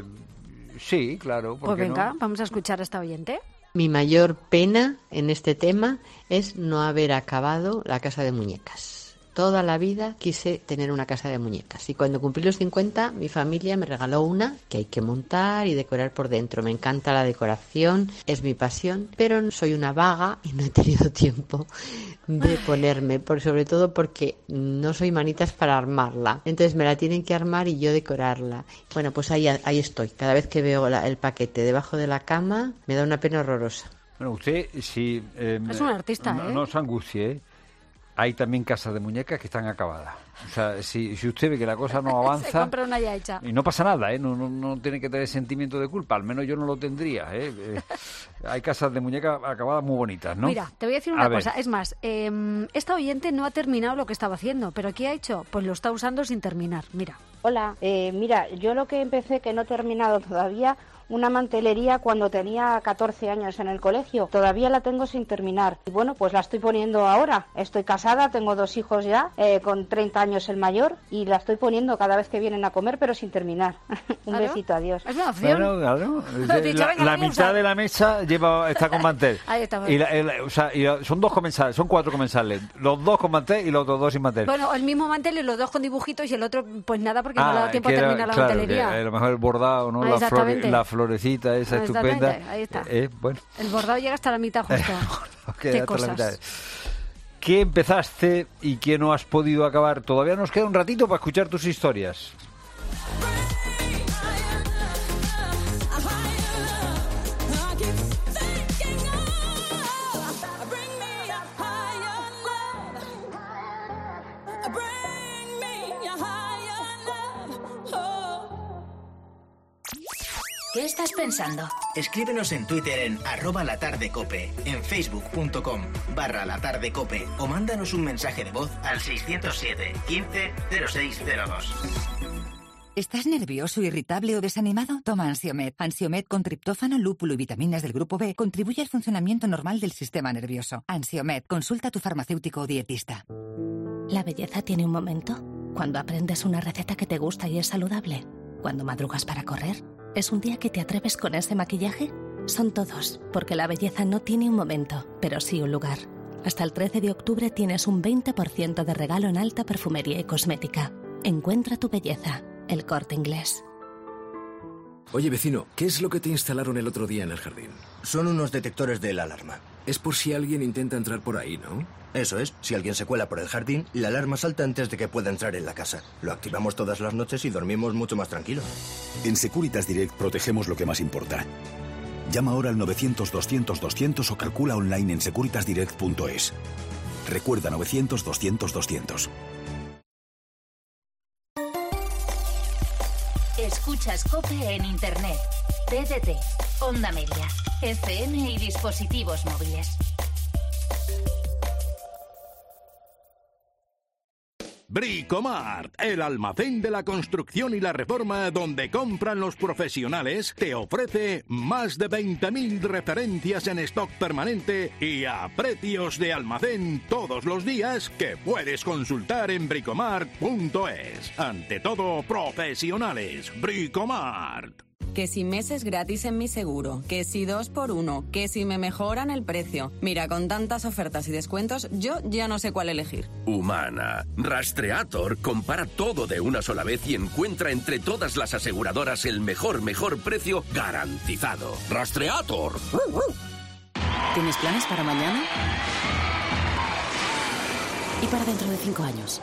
Speaker 1: Sí, claro. ¿por
Speaker 21: Pues
Speaker 1: qué
Speaker 21: venga,
Speaker 1: no?
Speaker 21: vamos a escuchar a esta oyente.
Speaker 4: Mi mayor pena en este tema es no haber acabado la casa de muñecas. Toda la vida quise tener una casa de muñecas y cuando cumplí los 50 mi familia me regaló una que hay que montar y decorar por dentro. Me encanta la decoración, es mi pasión, pero soy una vaga y no he tenido tiempo de ponerme, sobre todo porque no soy manitas para armarla. Entonces me la tienen que armar y yo decorarla. Bueno, pues ahí estoy. Cada vez que veo el paquete debajo de la cama me da una pena horrorosa.
Speaker 1: Bueno, usted sí...
Speaker 21: es un artista,
Speaker 1: No se angustie, ¿eh? Hay también casas de muñecas que están acabadas. O sea, si usted ve que la cosa no avanza...
Speaker 21: Se compra una ya hecha.
Speaker 1: Y no pasa nada, ¿eh? No tiene que tener sentimiento de culpa. Al menos yo no lo tendría, ¿eh? Hay casas de muñecas acabadas muy bonitas, ¿no?
Speaker 21: Mira, te voy a decir una cosa. Es más, esta oyente no ha terminado lo que estaba haciendo, pero ¿qué ha hecho? Pues lo está usando sin terminar. Mira.
Speaker 5: Hola, mira, yo lo que empecé, que no he terminado todavía, una mantelería cuando tenía 14 años en el colegio. Todavía la tengo sin terminar. Y bueno, pues la estoy poniendo ahora. Estoy casada, tengo 2 hijos ya, con 30 años el mayor, y la estoy poniendo cada vez que vienen a comer, pero sin terminar. Un besito, adiós.
Speaker 21: Es una opción.
Speaker 1: Bueno, claro. La mitad de la mesa está con mantel.
Speaker 21: Ahí está.
Speaker 1: Son 2 comensales, son 4 comensales. Los 2 con mantel y los otros 2 sin mantel.
Speaker 21: Bueno, el mismo mantel y los 2 con dibujitos y el otro, pues nada, porque no le ha dado tiempo a terminar la mantelería.
Speaker 1: A lo mejor el bordado, ¿no? La florecita esa estupenda.
Speaker 21: Ahí está.
Speaker 1: Bueno.
Speaker 21: El bordado llega hasta la mitad justo. Qué cosas.
Speaker 1: ¿Qué empezaste y qué no has podido acabar? Todavía nos queda un ratito para escuchar tus historias.
Speaker 3: ¿Qué estás pensando?
Speaker 2: Escríbenos en Twitter en @latardecope, en facebook.com/latardecope o mándanos un mensaje de voz al 607 15 0602.
Speaker 6: ¿Estás nervioso, irritable o desanimado? Toma Ansiomed. Ansiomed con triptófano, lúpulo y vitaminas del grupo B contribuye al funcionamiento normal del sistema nervioso. Ansiomed. Consulta a tu farmacéutico o dietista.
Speaker 7: La belleza tiene un momento. Cuando aprendes una receta que te gusta y es saludable. Cuando madrugas para correr. ¿Es un día que te atreves con ese maquillaje? Son todos, porque la belleza no tiene un momento, pero sí un lugar. Hasta el 13 de octubre tienes un 20% de regalo en alta perfumería y cosmética. Encuentra tu belleza. El Corte Inglés.
Speaker 8: Oye, vecino, ¿qué es lo que te instalaron el otro día en el jardín?
Speaker 2: Son unos detectores de la alarma.
Speaker 8: Es por si alguien intenta entrar por ahí, ¿no?
Speaker 2: Eso es. Si alguien se cuela por el jardín, la alarma salta antes de que pueda entrar en la casa. Lo activamos todas las noches y dormimos mucho más tranquilos.
Speaker 26: En Securitas Direct protegemos lo que más importa. Llama ahora al 900-200-200 o calcula online en securitasdirect.es. Recuerda 900-200-200.
Speaker 3: Escuchas COPE en Internet, TDT, Onda Media, FM y dispositivos móviles.
Speaker 27: Bricomart, el almacén de la construcción y la reforma donde compran los profesionales, te ofrece más de 20.000 referencias en stock permanente y a precios de almacén todos los días que puedes consultar en bricomart.es. Ante todo, profesionales. Bricomart.
Speaker 9: Que si meses gratis en mi seguro, que si 2x1, que si me mejoran el precio. Mira, con tantas ofertas y descuentos, yo ya no sé cuál elegir.
Speaker 10: Humana. Rastreator compara todo de una sola vez y encuentra entre todas las aseguradoras el mejor precio garantizado. Rastreator.
Speaker 11: ¿Tienes planes para mañana? ¿Y para dentro de 5 años?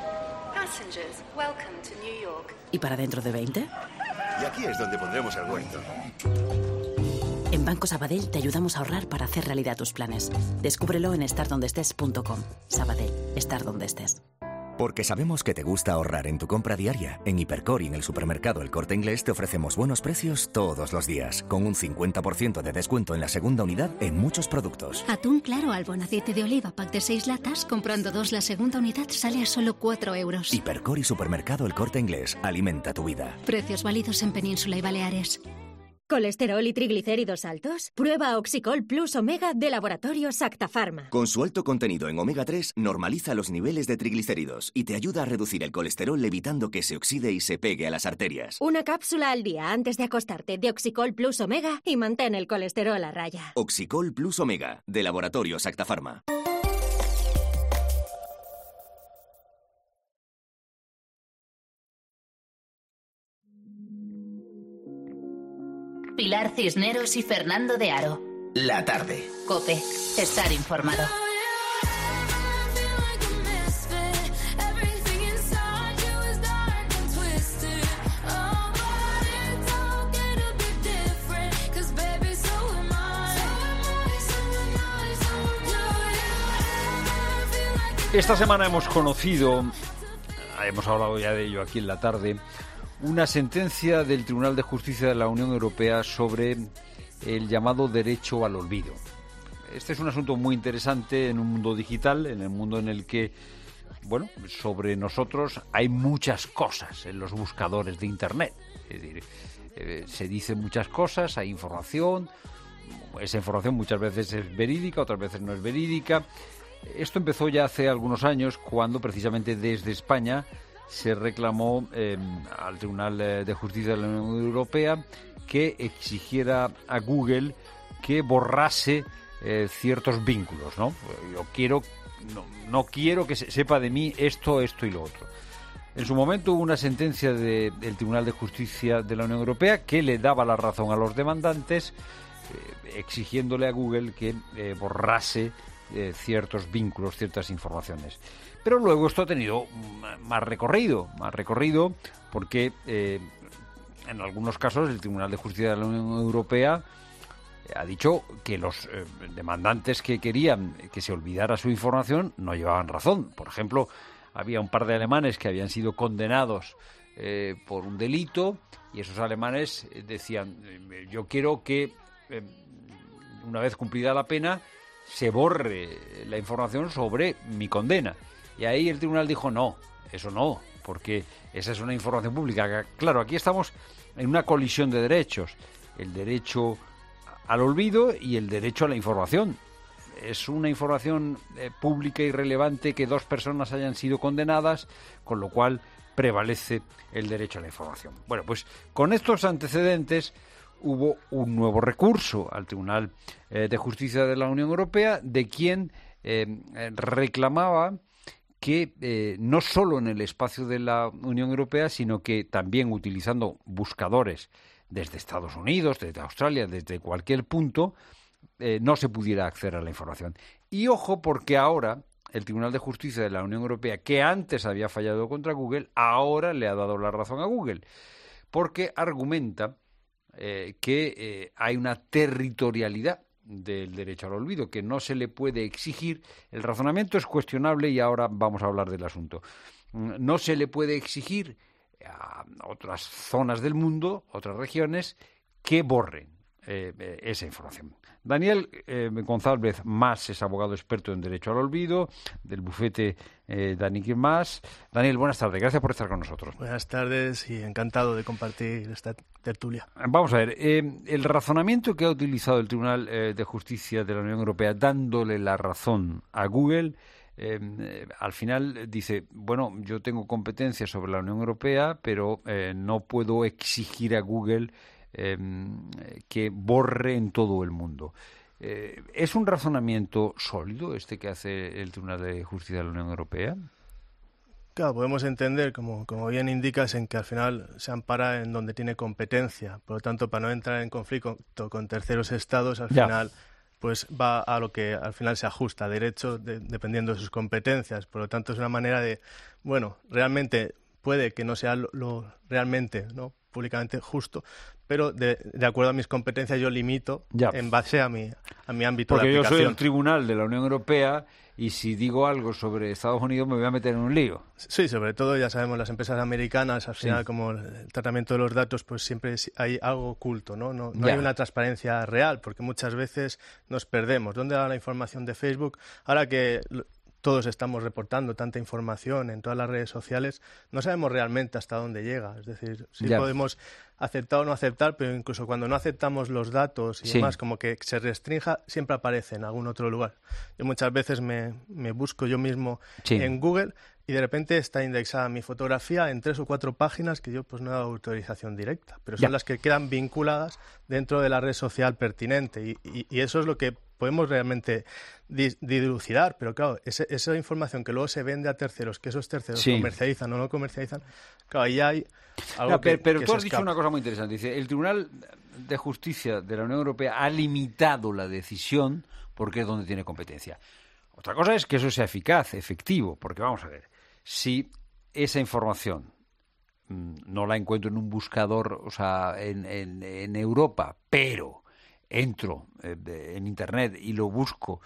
Speaker 11: ¿Y para dentro de 20?
Speaker 12: Y aquí es donde pondremos el huerto.
Speaker 11: En Banco Sabadell te ayudamos a ahorrar para hacer realidad tus planes. Descúbrelo en estardondestes.com. Sabadell, estar donde estés.
Speaker 13: Porque sabemos que te gusta ahorrar en tu compra diaria. En Hipercor y en el supermercado El Corte Inglés te ofrecemos buenos precios todos los días, con un 50% de descuento en la segunda unidad en muchos productos.
Speaker 14: Atún claro Albon, aceite de oliva, pack de 6 latas. Comprando 2 la segunda unidad sale a solo 4 euros.
Speaker 13: Hipercor y supermercado El Corte Inglés. Alimenta tu vida.
Speaker 14: Precios válidos en Península y Baleares.
Speaker 15: ¿Colesterol y triglicéridos altos? Prueba Oxicol Plus Omega de Laboratorios Acta Pharma.
Speaker 28: Con su alto contenido en omega 3, normaliza los niveles de triglicéridos y te ayuda a reducir el colesterol evitando que se oxide y se pegue a las arterias.
Speaker 15: Una cápsula al día antes de acostarte de Oxicol Plus Omega y mantén el colesterol a raya.
Speaker 28: Oxicol Plus Omega, de Laboratorios Acta Pharma.
Speaker 3: Pilar Cisneros y Fernando de Aro.
Speaker 28: La tarde.
Speaker 3: COPE. Estar informado.
Speaker 1: Esta semana hemos conocido, hemos hablado ya de ello aquí en la tarde, una sentencia del Tribunal de Justicia de la Unión Europea sobre el llamado derecho al olvido. Este es un asunto muy interesante en un mundo digital, en el mundo en el que, bueno, sobre nosotros hay muchas cosas en los buscadores de Internet. Es decir, se dicen muchas cosas, hay información, esa información muchas veces es verídica, otras veces no es verídica. Esto empezó ya hace algunos años, cuando precisamente desde España se reclamó al Tribunal de Justicia de la Unión Europea que exigiera a Google que borrase ciertos vínculos, ¿no? No quiero que se sepa de mí esto y lo otro. En su momento hubo una sentencia del Tribunal de Justicia de la Unión Europea que le daba la razón a los demandantes, exigiéndole a Google que borrase ciertos vínculos, ciertas informaciones. Pero luego esto ha tenido más recorrido porque en algunos casos el Tribunal de Justicia de la Unión Europea ha dicho que los demandantes que querían que se olvidara su información no llevaban razón. Por ejemplo, había un par de alemanes que habían sido condenados por un delito y esos alemanes decían: yo quiero que una vez cumplida la pena se borre la información sobre mi condena. Y ahí el tribunal dijo: no, eso no, porque esa es una información pública. Claro, aquí estamos en una colisión de derechos, el derecho al olvido y el derecho a la información. Es una información pública y relevante que 2 personas hayan sido condenadas, con lo cual prevalece el derecho a la información. Bueno, pues con estos antecedentes hubo un nuevo recurso al Tribunal de Justicia de la Unión Europea, de quien reclamaba que no solo en el espacio de la Unión Europea, sino que también utilizando buscadores desde Estados Unidos, desde Australia, desde cualquier punto, no se pudiera acceder a la información. Y ojo, porque ahora el Tribunal de Justicia de la Unión Europea, que antes había fallado contra Google, ahora le ha dado la razón a Google, porque argumenta que hay una territorialidad del derecho al olvido, que no se le puede exigir. El razonamiento es cuestionable y ahora vamos a hablar del asunto. No se le puede exigir a otras zonas del mundo, otras regiones, que borren esa información. Daniel González Mas es abogado experto en derecho al olvido del bufete Daniel Mas. Daniel, buenas tardes, gracias por estar con nosotros.
Speaker 29: Buenas tardes y encantado de compartir esta tertulia.
Speaker 1: Vamos a ver, el razonamiento que ha utilizado el Tribunal de Justicia de la Unión Europea dándole la razón a Google, al final dice: bueno, yo tengo competencia sobre la Unión Europea, pero no puedo exigir a Google que borre en todo el mundo. ¿Es un razonamiento sólido este que hace el Tribunal de Justicia de la Unión Europea?
Speaker 29: Claro, podemos entender, como bien indicas, en que al final se ampara en donde tiene competencia. Por lo tanto, para no entrar en conflicto con terceros estados, al final pues va a lo que al final se ajusta a derecho dependiendo de sus competencias. Por lo tanto, es una manera de, bueno, realmente puede que no sea lo realmente, ¿no?, públicamente justo, pero de acuerdo a mis competencias yo limito en base a mi ámbito de aplicación.
Speaker 1: Porque yo soy el Tribunal de la Unión Europea y si digo algo sobre Estados Unidos me voy a meter en un lío.
Speaker 29: Sí, sobre todo, ya sabemos, las empresas americanas, al final, como el tratamiento de los datos, pues siempre hay algo oculto, ¿no? No hay una transparencia real, porque muchas veces nos perdemos. ¿Dónde va la información de Facebook? Ahora que todos estamos reportando tanta información en todas las redes sociales, no sabemos realmente hasta dónde llega. Es decir, sí podemos aceptar o no aceptar, pero incluso cuando no aceptamos los datos y demás, como que se restrinja, siempre aparece en algún otro lugar. Yo muchas veces me busco yo mismo en Google y de repente está indexada mi fotografía en 3 o 4 páginas que yo pues no he dado autorización directa, pero son las que quedan vinculadas dentro de la red social pertinente y eso es lo que podemos realmente dilucidar, pero claro, esa información que luego se vende a terceros, que esos terceros comercializan o no comercializan, claro, ahí hay algo
Speaker 1: pero tú has dicho una cosa muy interesante. Dice, el Tribunal de Justicia de la Unión Europea ha limitado la decisión porque es donde tiene competencia. Otra cosa es que eso sea eficaz, efectivo, porque vamos a ver, si esa información no la encuentro en un buscador, o sea, en Europa, pero entro en Internet y lo busco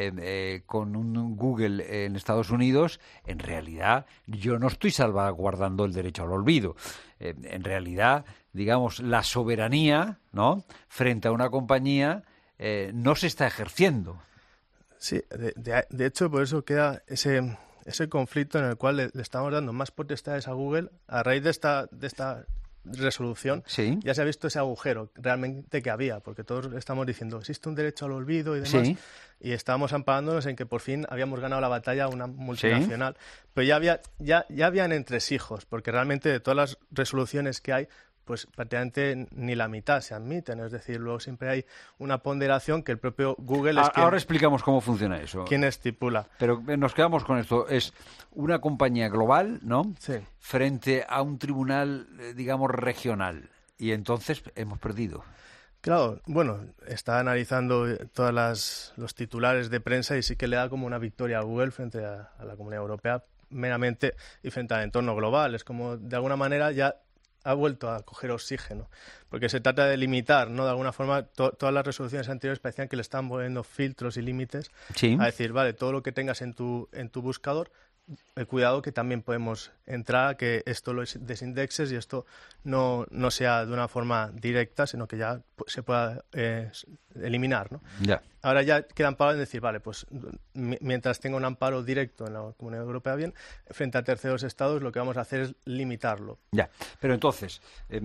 Speaker 1: con un Google en Estados Unidos, en realidad yo no estoy salvaguardando el derecho al olvido. En realidad, digamos, la soberanía, ¿no?, frente a una compañía no se está ejerciendo.
Speaker 29: Sí, de hecho, por eso queda ese conflicto en el cual le estamos dando más potestades a Google a raíz de esta resolución. Ya se ha visto ese agujero realmente que había, porque todos estamos diciendo existe un derecho al olvido y demás, y estábamos amparándonos en que por fin habíamos ganado la batalla a una multinacional, pero ya habían entresijos, porque realmente de todas las resoluciones que hay, pues prácticamente ni la mitad se admiten, es decir, luego siempre hay una ponderación que el propio Google es
Speaker 1: ahora explicamos cómo funciona eso.
Speaker 29: ¿Quién estipula?
Speaker 1: Pero nos quedamos con esto, es una compañía global, ¿no?, frente a un tribunal, digamos, regional, y entonces hemos perdido.
Speaker 29: Claro, bueno, está analizando todos los titulares de prensa y sí que le da como una victoria a Google frente a la Comunidad Europea meramente y frente al entorno global. Es como, de alguna manera, ya ha vuelto a coger oxígeno, porque se trata de limitar, ¿no?, de alguna forma, todas las resoluciones anteriores parecían que le estaban poniendo filtros y límites a decir, vale, todo lo que tengas en tu buscador, cuidado que también podemos entrar a que esto lo desindexes y esto no sea de una forma directa, sino que ya se pueda eliminar, ¿no? Ahora ya queda amparado en decir, vale, pues mientras tenga un amparo directo en la Comunidad Europea, bien, frente a terceros estados lo que vamos a hacer es limitarlo.
Speaker 1: Pero entonces,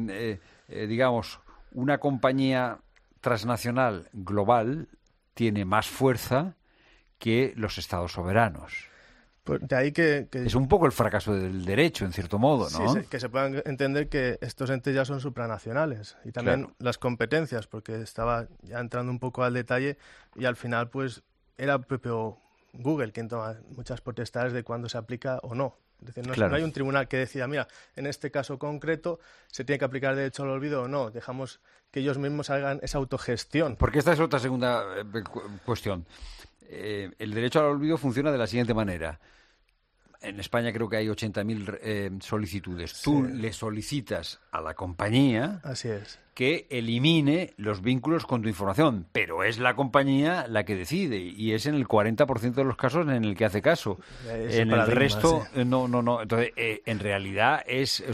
Speaker 1: digamos, una compañía transnacional global tiene más fuerza que los estados soberanos.
Speaker 29: Pues de ahí que
Speaker 1: es un poco el fracaso del derecho, en cierto modo, ¿no?
Speaker 29: Sí, que se puedan entender que estos entes ya son supranacionales y también las competencias, porque estaba ya entrando un poco al detalle y al final pues era el propio Google quien toma muchas potestades de cuándo se aplica o no. Es decir, no hay un tribunal que decida, mira, en este caso concreto se tiene que aplicar el derecho al olvido o no. Dejamos que ellos mismos hagan esa autogestión.
Speaker 1: Porque esta es otra segunda cuestión. El derecho al olvido funciona de la siguiente manera. En España creo que hay 80.000 solicitudes. Tú le solicitas a la compañía que elimine los vínculos con tu información, pero es la compañía la que decide y es en el 40% de los casos en el que hace caso. En el resto, no. Entonces, en realidad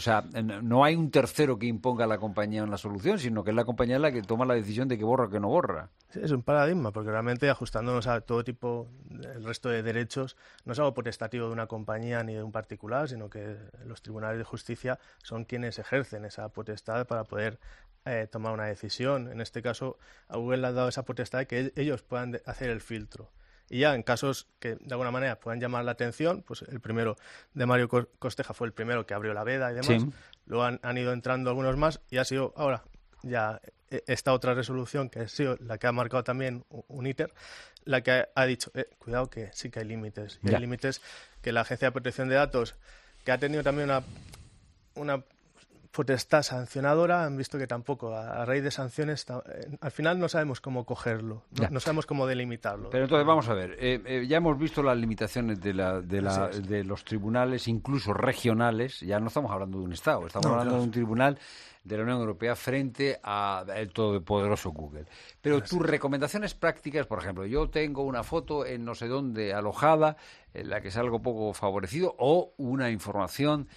Speaker 1: no hay un tercero que imponga a la compañía una solución, sino que es la compañía la que toma la decisión de que borra o que no borra.
Speaker 29: Sí, es un paradigma, porque realmente ajustándonos a todo tipo, el resto de derechos, no es algo potestativo de una compañía ni de un particular, sino que los tribunales de justicia son quienes ejercen esa potestad para poder tomar una decisión. En este caso, a Google le ha dado esa potestad de que ellos puedan hacer el filtro. Y ya en casos que de alguna manera puedan llamar la atención, pues el primero de Mario Costeja fue el primero que abrió la veda y demás. Luego han ido entrando algunos más y ha sido ahora ya esta otra resolución, que ha sido la que ha marcado también un ITER, la que ha dicho, cuidado que sí que hay límites. Y hay límites que la Agencia de Protección de Datos, que ha tenido también una potestad sancionadora, han visto que tampoco, a raíz de sanciones, al final no sabemos cómo cogerlo, no sabemos cómo delimitarlo.
Speaker 1: Pero entonces vamos a ver, ya hemos visto las limitaciones de los tribunales, incluso regionales, ya no estamos hablando de un Estado, estamos hablando de un tribunal de la Unión Europea frente al todopoderoso Google. Pero tus recomendaciones prácticas, por ejemplo, yo tengo una foto en no sé dónde alojada, en la que salgo poco favorecido, o una información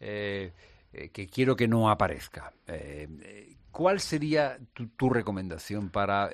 Speaker 1: que quiero que no aparezca. ¿Cuál sería tu recomendación para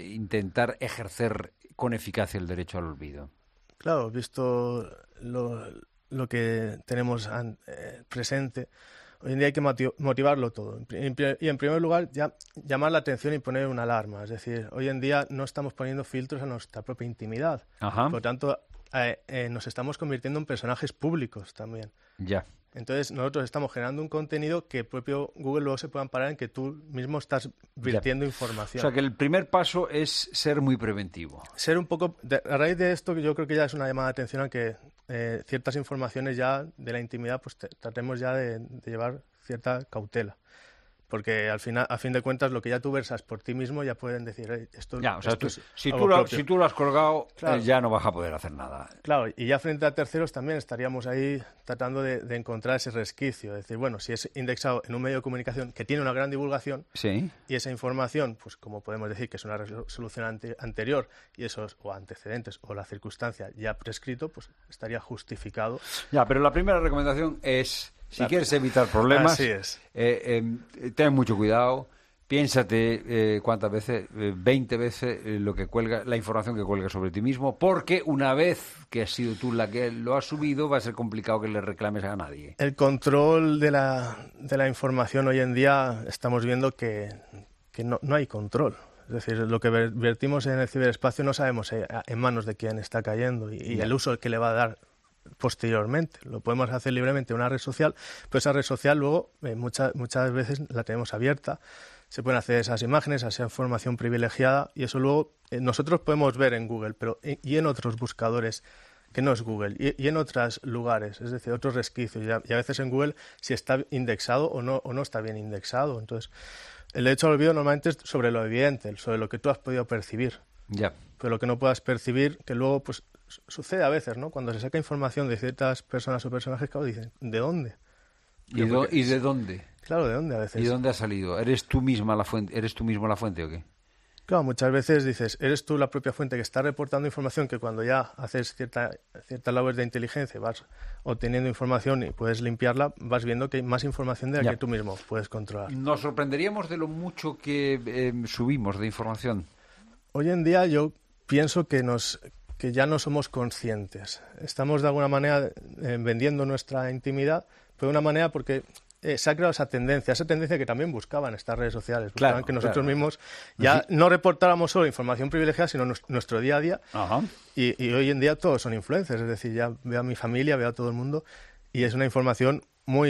Speaker 1: intentar ejercer con eficacia el derecho al olvido?
Speaker 29: Claro, visto lo que tenemos presente, hoy en día hay que motivarlo todo. Y en primer lugar, llamar la atención y poner una alarma. Es decir, hoy en día no estamos poniendo filtros a nuestra propia intimidad.
Speaker 1: Ajá.
Speaker 29: Por lo tanto, nos estamos convirtiendo en personajes públicos también.
Speaker 1: Ya.
Speaker 29: Entonces, nosotros estamos generando un contenido que el propio Google luego se puede amparar en que tú mismo estás virtiendo información.
Speaker 1: O sea, que el primer paso es ser muy preventivo.
Speaker 29: Ser un poco... a raíz de esto, yo creo que ya es una llamada de atención a que ciertas informaciones ya de la intimidad, pues tratemos ya de llevar cierta cautela. Porque a fin de cuentas, lo que ya tú versas por ti mismo, ya pueden decir, esto,
Speaker 1: ya, o sea,
Speaker 29: esto es
Speaker 1: si tú lo has colgado,
Speaker 29: claro,
Speaker 1: ya no vas a poder hacer nada.
Speaker 29: Claro, y ya frente a terceros también estaríamos ahí tratando de encontrar ese resquicio. Es decir, bueno, si es indexado en un medio de comunicación que tiene una gran divulgación,
Speaker 1: sí,
Speaker 29: y esa información, pues como podemos decir que es una resolución anterior, y esos o antecedentes o la circunstancia ya prescrito, pues estaría justificado.
Speaker 1: Ya, pero la primera recomendación es... Si quieres evitar problemas, ten mucho cuidado, piénsate cuántas veces, 20 veces la información que cuelga sobre ti mismo, porque una vez que has sido tú la que lo has subido, va a ser complicado que le reclames a nadie.
Speaker 29: El control de la información hoy en día estamos viendo que no hay control. Es decir, lo que vertimos en el ciberespacio no sabemos en manos de quién está cayendo y el uso que le va a dar posteriormente. Lo podemos hacer libremente en una red social, pero esa red social luego muchas veces la tenemos abierta, se pueden hacer esas imágenes, esa información privilegiada, y eso luego nosotros podemos ver en Google, pero y en otros buscadores que no es Google, y en otros lugares, es decir, otros resquicios, y a veces en Google si está indexado o no está bien indexado. Entonces, el derecho al olvido normalmente es sobre lo evidente, sobre lo que tú has podido percibir.
Speaker 1: Ya.
Speaker 29: Pero lo que no puedas percibir, que luego pues sucede a veces, ¿no? Cuando se saca información de ciertas personas o personajes, claro, dicen, ¿de dónde?
Speaker 1: ¿Y de dónde?
Speaker 29: Claro, ¿de dónde a veces?
Speaker 1: ¿Y de dónde ha salido? ¿Eres tú mismo la fuente o qué?
Speaker 29: Claro, muchas veces dices, eres tú la propia fuente que está reportando información, que cuando ya haces cierta labor de inteligencia, vas obteniendo información y puedes limpiarla, vas viendo que hay más información de la que tú mismo puedes controlar.
Speaker 1: ¿Nos sorprenderíamos de lo mucho que subimos de información?
Speaker 29: Hoy en día yo pienso que ya no somos conscientes. Estamos de alguna manera vendiendo nuestra intimidad, pero de una manera porque se ha creado esa tendencia que también buscaban estas redes sociales. Buscaban que nosotros mismos ya no reportáramos solo información privilegiada, sino nuestro día a día.
Speaker 1: Ajá.
Speaker 29: Y hoy en día todos son influencers, es decir, ya veo a mi familia, veo a todo el mundo, y es una información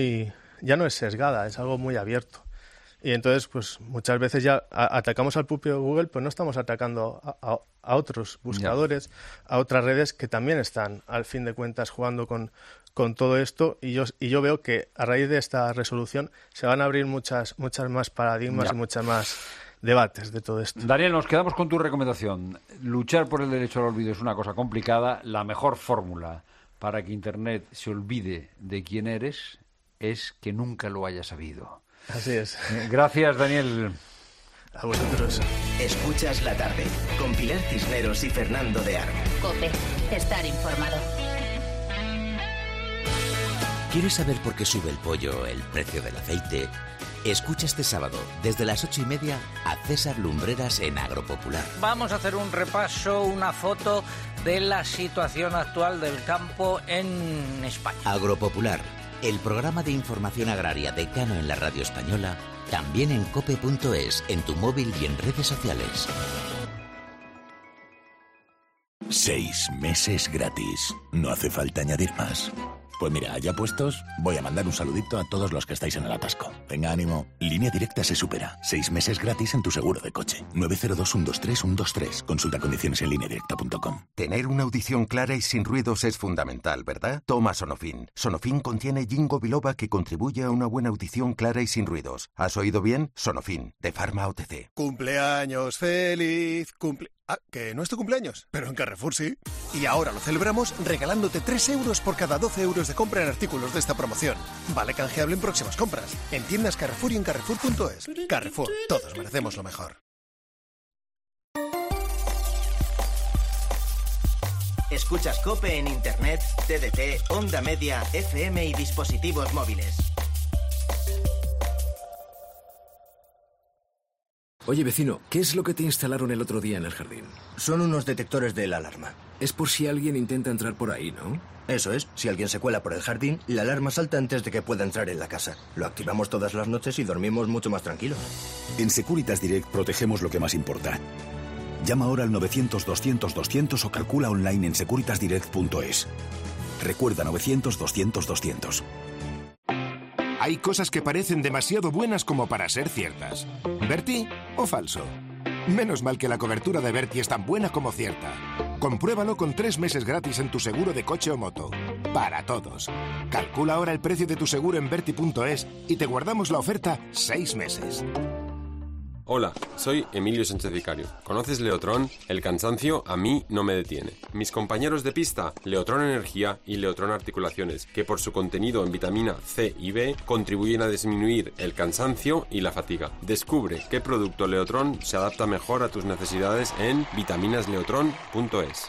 Speaker 29: ya no es sesgada, es algo muy abierto. Y entonces, pues muchas veces ya atacamos al propio Google, pues no estamos atacando a otros buscadores, a otras redes que también están, al fin de cuentas, jugando con todo esto. Y yo veo que a raíz de esta resolución se van a abrir muchas más paradigmas y muchas más debates de todo esto.
Speaker 1: Daniel, nos quedamos con tu recomendación. Luchar por el derecho al olvido es una cosa complicada. La mejor fórmula para que Internet se olvide de quién eres es que nunca lo haya sabido.
Speaker 29: Así es.
Speaker 1: Gracias, Daniel.
Speaker 29: A vosotros.
Speaker 28: Escuchas la tarde con Pilar Cisneros y Fernando de Aro.
Speaker 3: COPE. Estar informado.
Speaker 16: ¿Quieres saber por qué sube el pollo el precio del aceite? Escucha este sábado, desde las 8:30, a César Lumbreras en Agropopular.
Speaker 17: Vamos a hacer un repaso, una foto de la situación actual del campo en España.
Speaker 16: Agropopular, el programa de información agraria decano en la radio española, también en cope.es, en tu móvil y en redes sociales.
Speaker 26: 6 meses gratis. No hace falta añadir más. Pues mira, ya puestos, voy a mandar un saludito a todos los que estáis en el atasco. Venga, ánimo. Línea Directa se supera. 6 meses gratis en tu seguro de coche. 902-123-123. Consulta condiciones en lineadirecta.com.
Speaker 4: Tener una audición clara y sin ruidos es fundamental, ¿verdad? Toma Sonofin. Sonofin contiene ginkgo biloba que contribuye a una buena audición clara y sin ruidos. ¿Has oído bien? Sonofin, de Pharma OTC.
Speaker 5: Cumpleaños feliz, que no es tu cumpleaños, pero en Carrefour sí. Y ahora lo celebramos regalándote 3 euros por cada 12 euros de compra en artículos de esta promoción. Vale canjeable en próximas compras. En tiendas Carrefour y en Carrefour.es. Carrefour, todos merecemos lo mejor.
Speaker 18: Escuchas COPE en Internet, TDT, Onda Media, FM y dispositivos móviles.
Speaker 8: Oye, vecino, ¿qué es lo que te instalaron el otro día en el jardín?
Speaker 2: Son unos detectores de la alarma.
Speaker 8: Es por si alguien intenta entrar por ahí, ¿no?
Speaker 2: Eso es. Si alguien se cuela por el jardín, la alarma salta antes de que pueda entrar en la casa. Lo activamos todas las noches y dormimos mucho más tranquilos.
Speaker 26: En Securitas Direct protegemos lo que más importa. Llama ahora al 900-200-200 o calcula online en securitasdirect.es. Recuerda 900-200-200.
Speaker 19: Hay cosas que parecen demasiado buenas como para ser ciertas. ¿Berti o falso? Menos mal que la cobertura de Berti es tan buena como cierta. Compruébalo con 3 meses gratis en tu seguro de coche o moto. Para todos. Calcula ahora el precio de tu seguro en Berti.es y te guardamos la oferta 6 meses.
Speaker 20: Hola, soy Emilio Sánchez Vicario. ¿Conoces Leotrón? El cansancio a mí no me detiene. Mis compañeros de pista, Leotrón Energía y Leotrón Articulaciones, que por su contenido en vitamina C y B contribuyen a disminuir el cansancio y la fatiga. Descubre qué producto Leotrón se adapta mejor a tus necesidades en vitaminasleotrón.es.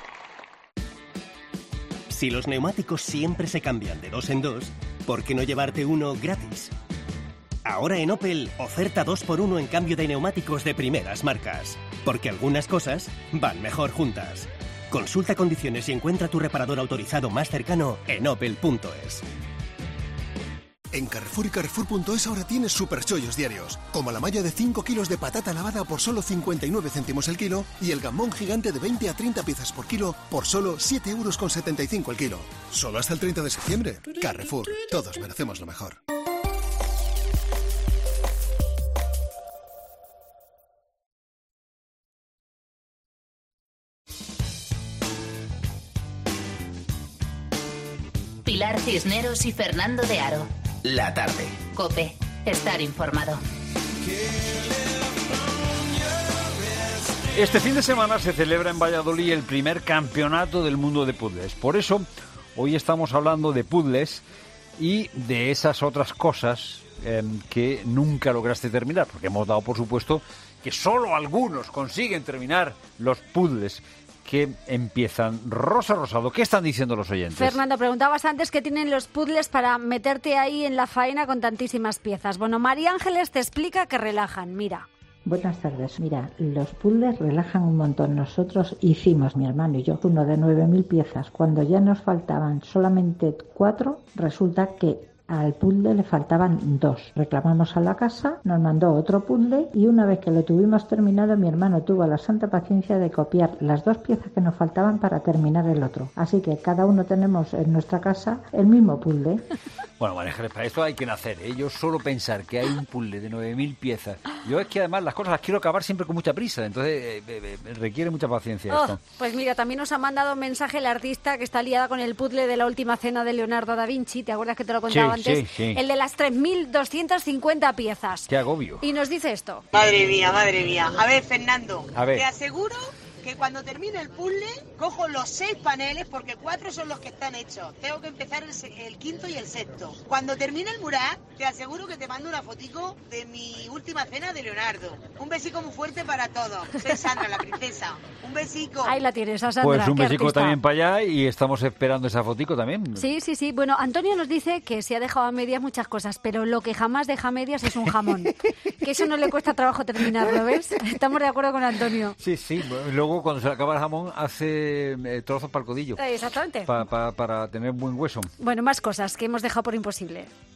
Speaker 22: Si los neumáticos siempre se cambian de 2 en 2, ¿por qué no llevarte uno gratis? Ahora en Opel, oferta 2x1 en cambio de neumáticos de primeras marcas. Porque algunas cosas van mejor juntas. Consulta condiciones y encuentra tu reparador autorizado más cercano en opel.es.
Speaker 5: En Carrefour y Carrefour.es ahora tienes super chollos diarios, como la malla de 5 kilos de patata lavada por solo 59 céntimos el kilo y el gamón gigante de 20 a 30 piezas por kilo por solo 7,75 € el kilo. Solo hasta el 30 de septiembre. Carrefour, todos merecemos lo mejor.
Speaker 3: Pilar Cisneros y Fernando de Aro.
Speaker 18: La tarde.
Speaker 3: COPE. Estar informado.
Speaker 1: Este fin de semana se celebra en Valladolid el primer campeonato del mundo de puzzles. Por eso, hoy estamos hablando de puzzles y de esas otras cosas que nunca lograste terminar. Porque hemos dado por supuesto que solo algunos consiguen terminar los puzzles que empiezan. Rosa Rosado, ¿qué están diciendo los oyentes?
Speaker 21: Fernando, preguntabas antes qué tienen los puzzles para meterte ahí en la faena con tantísimas piezas. Bueno, María Ángeles te explica que relajan, mira.
Speaker 23: Buenas tardes. Mira, los puzzles relajan un montón. Nosotros hicimos, mi hermano y yo, uno de 9.000 piezas. Cuando ya nos faltaban solamente 4, resulta que al puzzle le faltaban 2. Reclamamos a la casa, nos mandó otro puzzle y una vez que lo tuvimos terminado, mi hermano tuvo la santa paciencia de copiar las 2 piezas que nos faltaban para terminar el otro. Así que cada uno tenemos en nuestra casa el mismo puzzle.
Speaker 1: Bueno, María Ángeles, para esto hay que nacer, ¿eh? Yo solo pensar que hay un puzzle de 9.000 piezas. Yo es que además las cosas las quiero acabar siempre con mucha prisa, entonces requiere mucha paciencia esto.
Speaker 21: Pues mira, también nos ha mandado un mensaje el artista que está liada con el puzzle de la última cena de Leonardo da Vinci. ¿Te acuerdas que te lo contaba antes?
Speaker 1: Sí.
Speaker 21: El de las 3.250 piezas.
Speaker 1: ¡Qué agobio!
Speaker 21: Y nos dice esto.
Speaker 24: Madre mía. A ver, Fernando,
Speaker 1: a ver.
Speaker 24: Te aseguro que cuando termine el puzzle cojo los 6 paneles porque 4 son los que están hechos. Tengo que empezar el quinto y el sexto. Cuando termine el mural, te aseguro que te mando una fotico de mi última cena de Leonardo. Un besico muy fuerte para todos. Soy Sandra, la princesa. Un besico.
Speaker 21: Ahí la tienes, a Sandra.
Speaker 1: Pues un besico
Speaker 21: artista.
Speaker 1: también para allá y estamos esperando esa fotico también.
Speaker 21: Sí. Bueno, Antonio nos dice que se ha dejado a medias muchas cosas, pero lo que jamás deja a medias es un jamón. Que eso no le cuesta trabajo terminarlo, ¿ves? Estamos de acuerdo con Antonio.
Speaker 1: Sí. Luego cuando se le acaba el jamón hace trozos para el codillo.
Speaker 21: Exactamente.
Speaker 1: Para tener buen hueso.
Speaker 21: Bueno, más cosas que hemos dejado por imposible.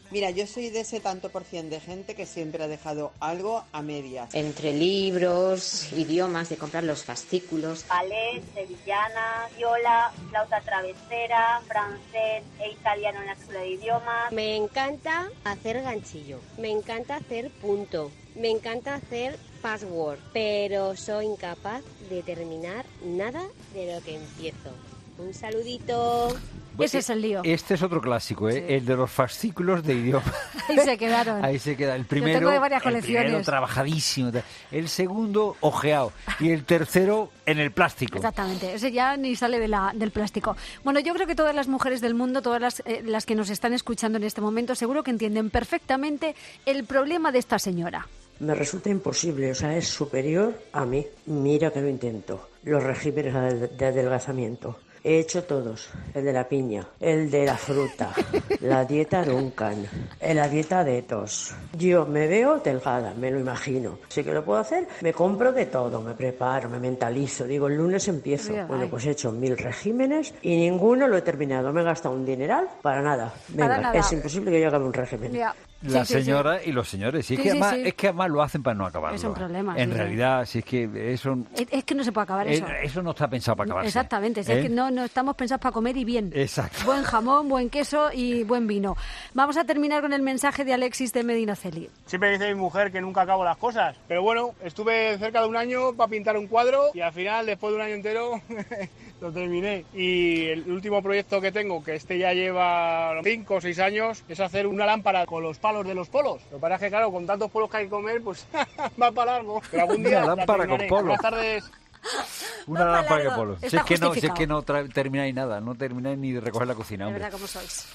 Speaker 6: Mira, yo soy de ese tanto por cien de gente que siempre ha dejado algo a medias.
Speaker 7: Entre libros, idiomas, de comprar los fascículos.
Speaker 9: Ballet, sevillana, viola, flauta travesera, francés e italiano en la escuela de idiomas.
Speaker 10: Me encanta hacer ganchillo, me encanta hacer punto, me encanta hacer password, pero soy incapaz de terminar nada de lo que empiezo. Un saludito.
Speaker 21: Ese es el lío.
Speaker 1: Este es otro clásico, ¿eh? Sí. El de los fascículos de idioma.
Speaker 21: Ahí se quedaron.
Speaker 1: Ahí se queda. El primero,
Speaker 21: yo tengo de varias colecciones.
Speaker 1: El primero trabajadísimo. El segundo, ojeado. Y el tercero, en el plástico.
Speaker 21: Exactamente. Ese ya ni sale del plástico. Bueno, yo creo que todas las mujeres del mundo, todas las que nos están escuchando en este momento, seguro que entienden perfectamente el problema de esta señora.
Speaker 11: Me resulta imposible, o sea, es superior a mí. Mira que lo intento. Los regímenes de adelgazamiento. He hecho todos, el de la piña, el de la fruta, la dieta Duncan, la dieta Detox. Yo me veo delgada, me lo imagino. Sé que lo puedo hacer, me compro de todo, me preparo, me mentalizo. Digo, el lunes empiezo. Bueno, pues he hecho 1000 regímenes y ninguno lo he terminado. Me he gastado un dineral para nada. Venga, para nada. Es imposible que yo acabe un régimen.
Speaker 21: Ya.
Speaker 1: La señora y los señores. Es que además lo hacen para no acabarlo.
Speaker 21: Es un problema.
Speaker 1: En realidad, si es que eso...
Speaker 21: Es que no se puede acabar eso.
Speaker 1: Eso no está pensado para acabarse.
Speaker 21: Exactamente. Es que no estamos pensados para comer y bien.
Speaker 1: Exacto.
Speaker 21: Buen jamón, buen queso y buen vino. Vamos a terminar con el mensaje de Alexis de Medinaceli.
Speaker 12: Siempre dice mi mujer que nunca acabo las cosas. Pero bueno, estuve cerca de un año para pintar un cuadro y al final, después de un año entero... lo terminé. Y el último proyecto que tengo, que ya lleva 5 o 6 años, es hacer una lámpara con los palos de los polos. Lo que pasa es que, claro, con tantos polos que hay que comer, pues va para largo. Pero algún día
Speaker 1: una lámpara con polos.
Speaker 12: Buenas tardes.
Speaker 1: Una lámpara con polos. Si es que no termináis nada, no termináis ni de recoger la cocina.
Speaker 21: De verdad, ¿cómo sois?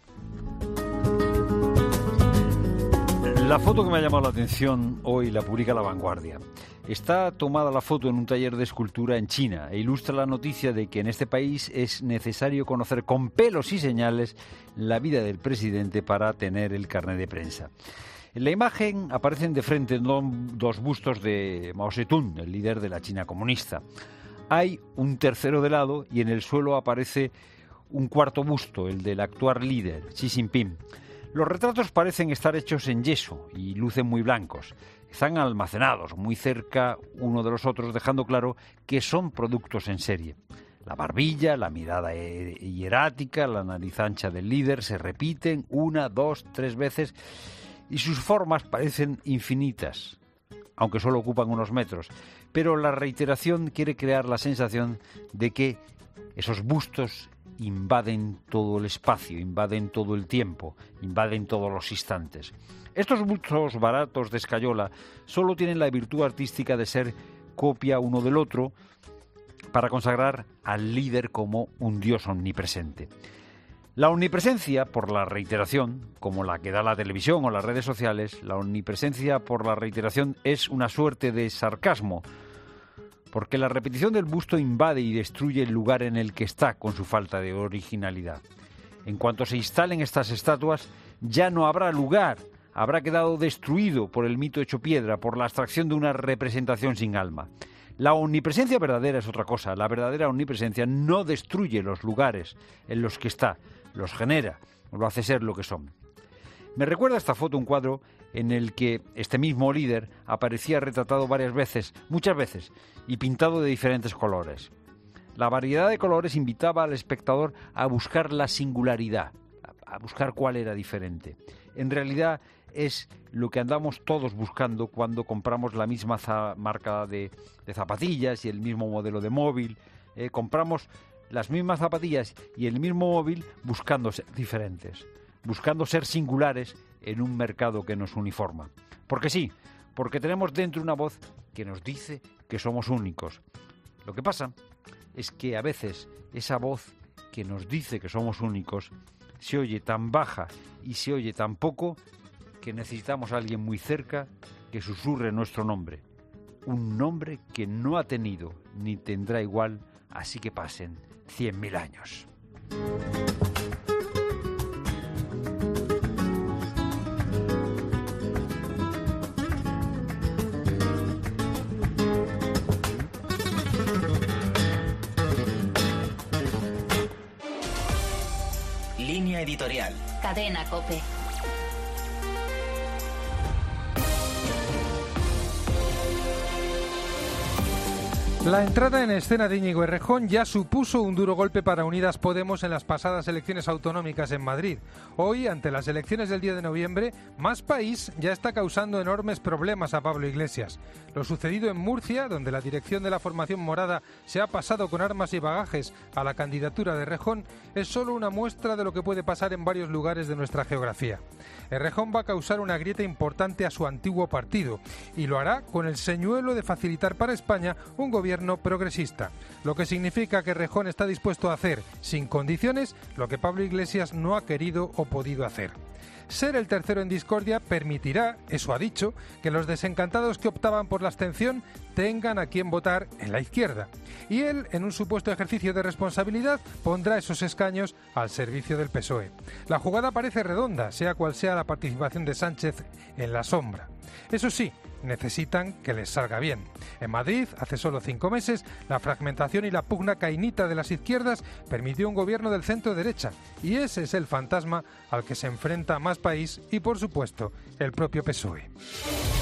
Speaker 1: La foto que me ha llamado la atención hoy la publica La Vanguardia. Está tomada la foto en un taller de escultura en China e ilustra la noticia de que en este país es necesario conocer con pelos y señales la vida del presidente para tener el carnet de prensa. En la imagen aparecen de frente dos bustos de Mao Zedong, el líder de la China comunista. Hay un tercero de lado y en el suelo aparece un cuarto busto, el del actual líder, Xi Jinping. Los retratos parecen estar hechos en yeso y lucen muy blancos. Están almacenados muy cerca uno de los otros, dejando claro que son productos en serie. La barbilla, la mirada hierática, la nariz ancha del líder se repiten 1, 2, 3 veces y sus formas parecen infinitas, aunque solo ocupan unos metros. Pero la reiteración quiere crear la sensación de que esos bustos invaden todo el espacio, invaden todo el tiempo, invaden todos los instantes. Estos bustos baratos de escayola solo tienen la virtud artística de ser copia uno del otro para consagrar al líder como un dios omnipresente. La omnipresencia por la reiteración, como la que da la televisión o las redes sociales, la omnipresencia por la reiteración es una suerte de sarcasmo, porque la repetición del busto invade y destruye el lugar en el que está con su falta de originalidad. En cuanto se instalen estas estatuas, ya no habrá lugar, habrá quedado destruido por el mito hecho piedra, por la abstracción de una representación sin alma. La omnipresencia verdadera es otra cosa. La verdadera omnipresencia no destruye los lugares en los que está, los genera, lo hace ser lo que son. Me recuerda esta foto un cuadro en el que este mismo líder aparecía retratado varias veces, muchas veces, y pintado de diferentes colores. La variedad de colores invitaba al espectador a buscar la singularidad, a buscar cuál era diferente. En realidad es lo que andamos todos buscando cuando compramos la misma marca de zapatillas y el mismo modelo de móvil. Compramos las mismas zapatillas y el mismo móvil buscando ser diferentes, buscando ser singulares en un mercado que nos uniforma. Porque sí, porque tenemos dentro una voz que nos dice que somos únicos. Lo que pasa es que a veces esa voz que nos dice que somos únicos se oye tan baja y se oye tan poco que necesitamos a alguien muy cerca que susurre nuestro nombre. Un nombre que no ha tenido ni tendrá igual, así que pasen 100.000 años.
Speaker 18: Línea editorial.
Speaker 3: Cadena COPE.
Speaker 13: La entrada en escena de Íñigo Errejón ya supuso un duro golpe para Unidas Podemos en las pasadas elecciones autonómicas en Madrid. Hoy, ante las elecciones del 10 de noviembre, Más País ya está causando enormes problemas a Pablo Iglesias. Lo sucedido en Murcia, donde la dirección de la formación morada se ha pasado con armas y bagajes a la candidatura de Errejón, es solo una muestra de lo que puede pasar en varios lugares de nuestra geografía. Errejón va a causar una grieta importante a su antiguo partido y lo hará con el señuelo de facilitar para España un gobierno progresista, lo que significa que Errejón está dispuesto a hacer, sin condiciones, lo que Pablo Iglesias no ha querido o podido hacer. Ser el tercero en discordia permitirá, eso ha dicho, que los desencantados que optaban por la abstención tengan a quien votar en la izquierda. Y él, en un supuesto ejercicio de responsabilidad, pondrá esos escaños al servicio del PSOE. La jugada parece redonda, sea cual sea la participación de Sánchez en la sombra. Eso sí, necesitan que les salga bien. En Madrid, hace solo 5 meses, la fragmentación y la pugna cainita de las izquierdas permitió un gobierno del centro-derecha, y ese es el fantasma al que se enfrenta Más País y, por supuesto, el propio PSOE.